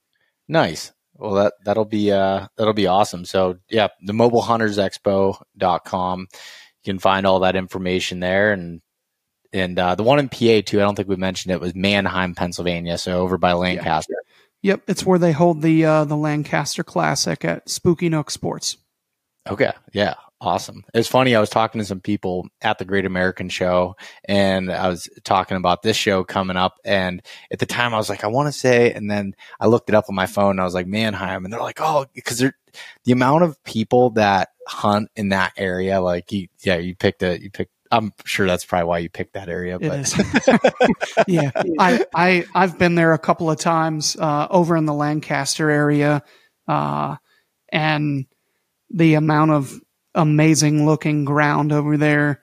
Nice. Well, that, that'll be, uh, that'll be awesome. So yeah, the mobile hunters expo dot com. You can find all that information there. And, and, uh, the one in P A too, I don't think we mentioned it, was Manheim, Pennsylvania. So over by Lancaster. Yeah. Yep. It's where they hold the, uh, the Lancaster Classic at Spooky Nook Sports. Okay. Yeah. Awesome. It's funny. I was talking to some people at the Great American Show, and I was talking about this show coming up. And at the time I was like, I want to say, and then I looked it up on my phone and I was like, Manheim. And they're like, oh, because they're the amount of people that hunt in that area. Like, you, yeah, you picked a, you picked, I'm sure that's probably why you picked that area. But it is. yeah, I, I, I've been there a couple of times, uh, over in the Lancaster area. Uh, and the amount of amazing looking ground over there.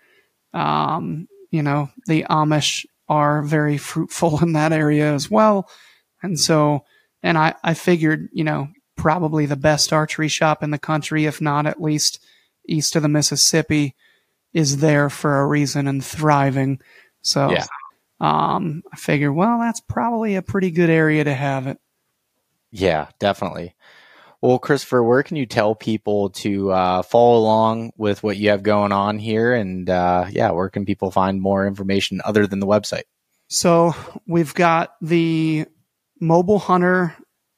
Um, you know, the Amish are very fruitful in that area as well. And so, and I, I figured, you know, probably the best archery shop in the country, if not at least east of the Mississippi, is there for a reason and thriving. So, yeah. um, I figured, well, that's probably a pretty good area to have it. Yeah, definitely. Well, Christopher, where can you tell people to uh, follow along with what you have going on here? And uh, yeah, where can people find more information other than the website? So we've got the Mobile Hunter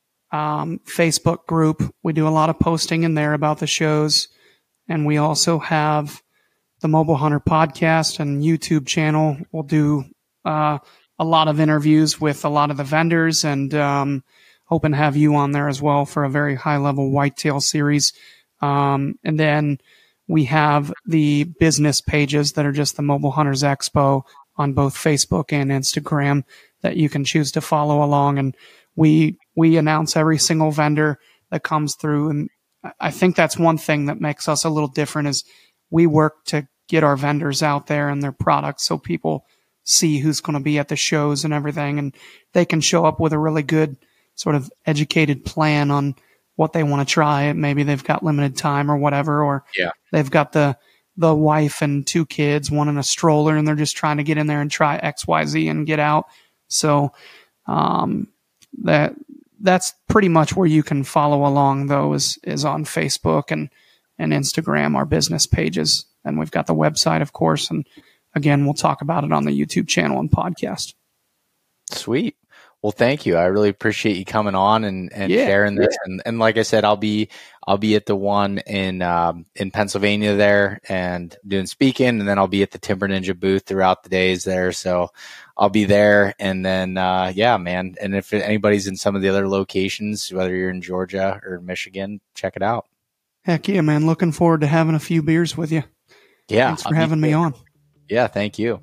um, Facebook group. We do a lot of posting in there about the shows. And we also have the Mobile Hunter podcast and YouTube channel. We'll do uh, a lot of interviews with a lot of the vendors, and um hoping to have you on there as well for a very high-level whitetail series. Um, and then we have the business pages that are just the Mobile Hunters Expo on both Facebook and Instagram that you can choose to follow along. And we we announce every single vendor that comes through. And I think that's one thing that makes us a little different is we work to get our vendors out there and their products so people see who's going to be at the shows and everything. And they can show up with a really good sort of educated plan on what they want to try. Maybe they've got limited time or whatever, or yeah. they've got the, the wife and two kids, one in a stroller, and they're just trying to get in there and try X, Y, Z and get out. So, um, that, that's pretty much where you can follow along though is, is on Facebook and, and Instagram, our business pages. And we've got the website, of course. And again, we'll talk about it on the YouTube channel and podcast. Sweet. Well, thank you. I really appreciate you coming on and, and yeah, sharing this. Yeah. And, and like I said, I'll be, I'll be at the one in, um, in Pennsylvania there and doing speaking. And then I'll be at the Timber Ninja booth throughout the days there. So I'll be there. And then, uh, yeah, man. And if anybody's in some of the other locations, whether you're in Georgia or Michigan, check it out. Heck yeah, man. Looking forward to having a few beers with you. Yeah. Thanks for having me on. Yeah. Thank you.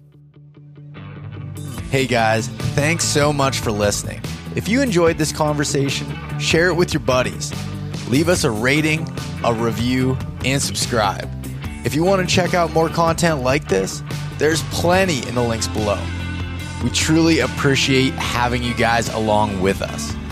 Hey guys, thanks so much for listening. If you enjoyed this conversation, share it with your buddies. Leave us a rating, a review, and subscribe. If you want to check out more content like this, there's plenty in the links below. We truly appreciate having you guys along with us.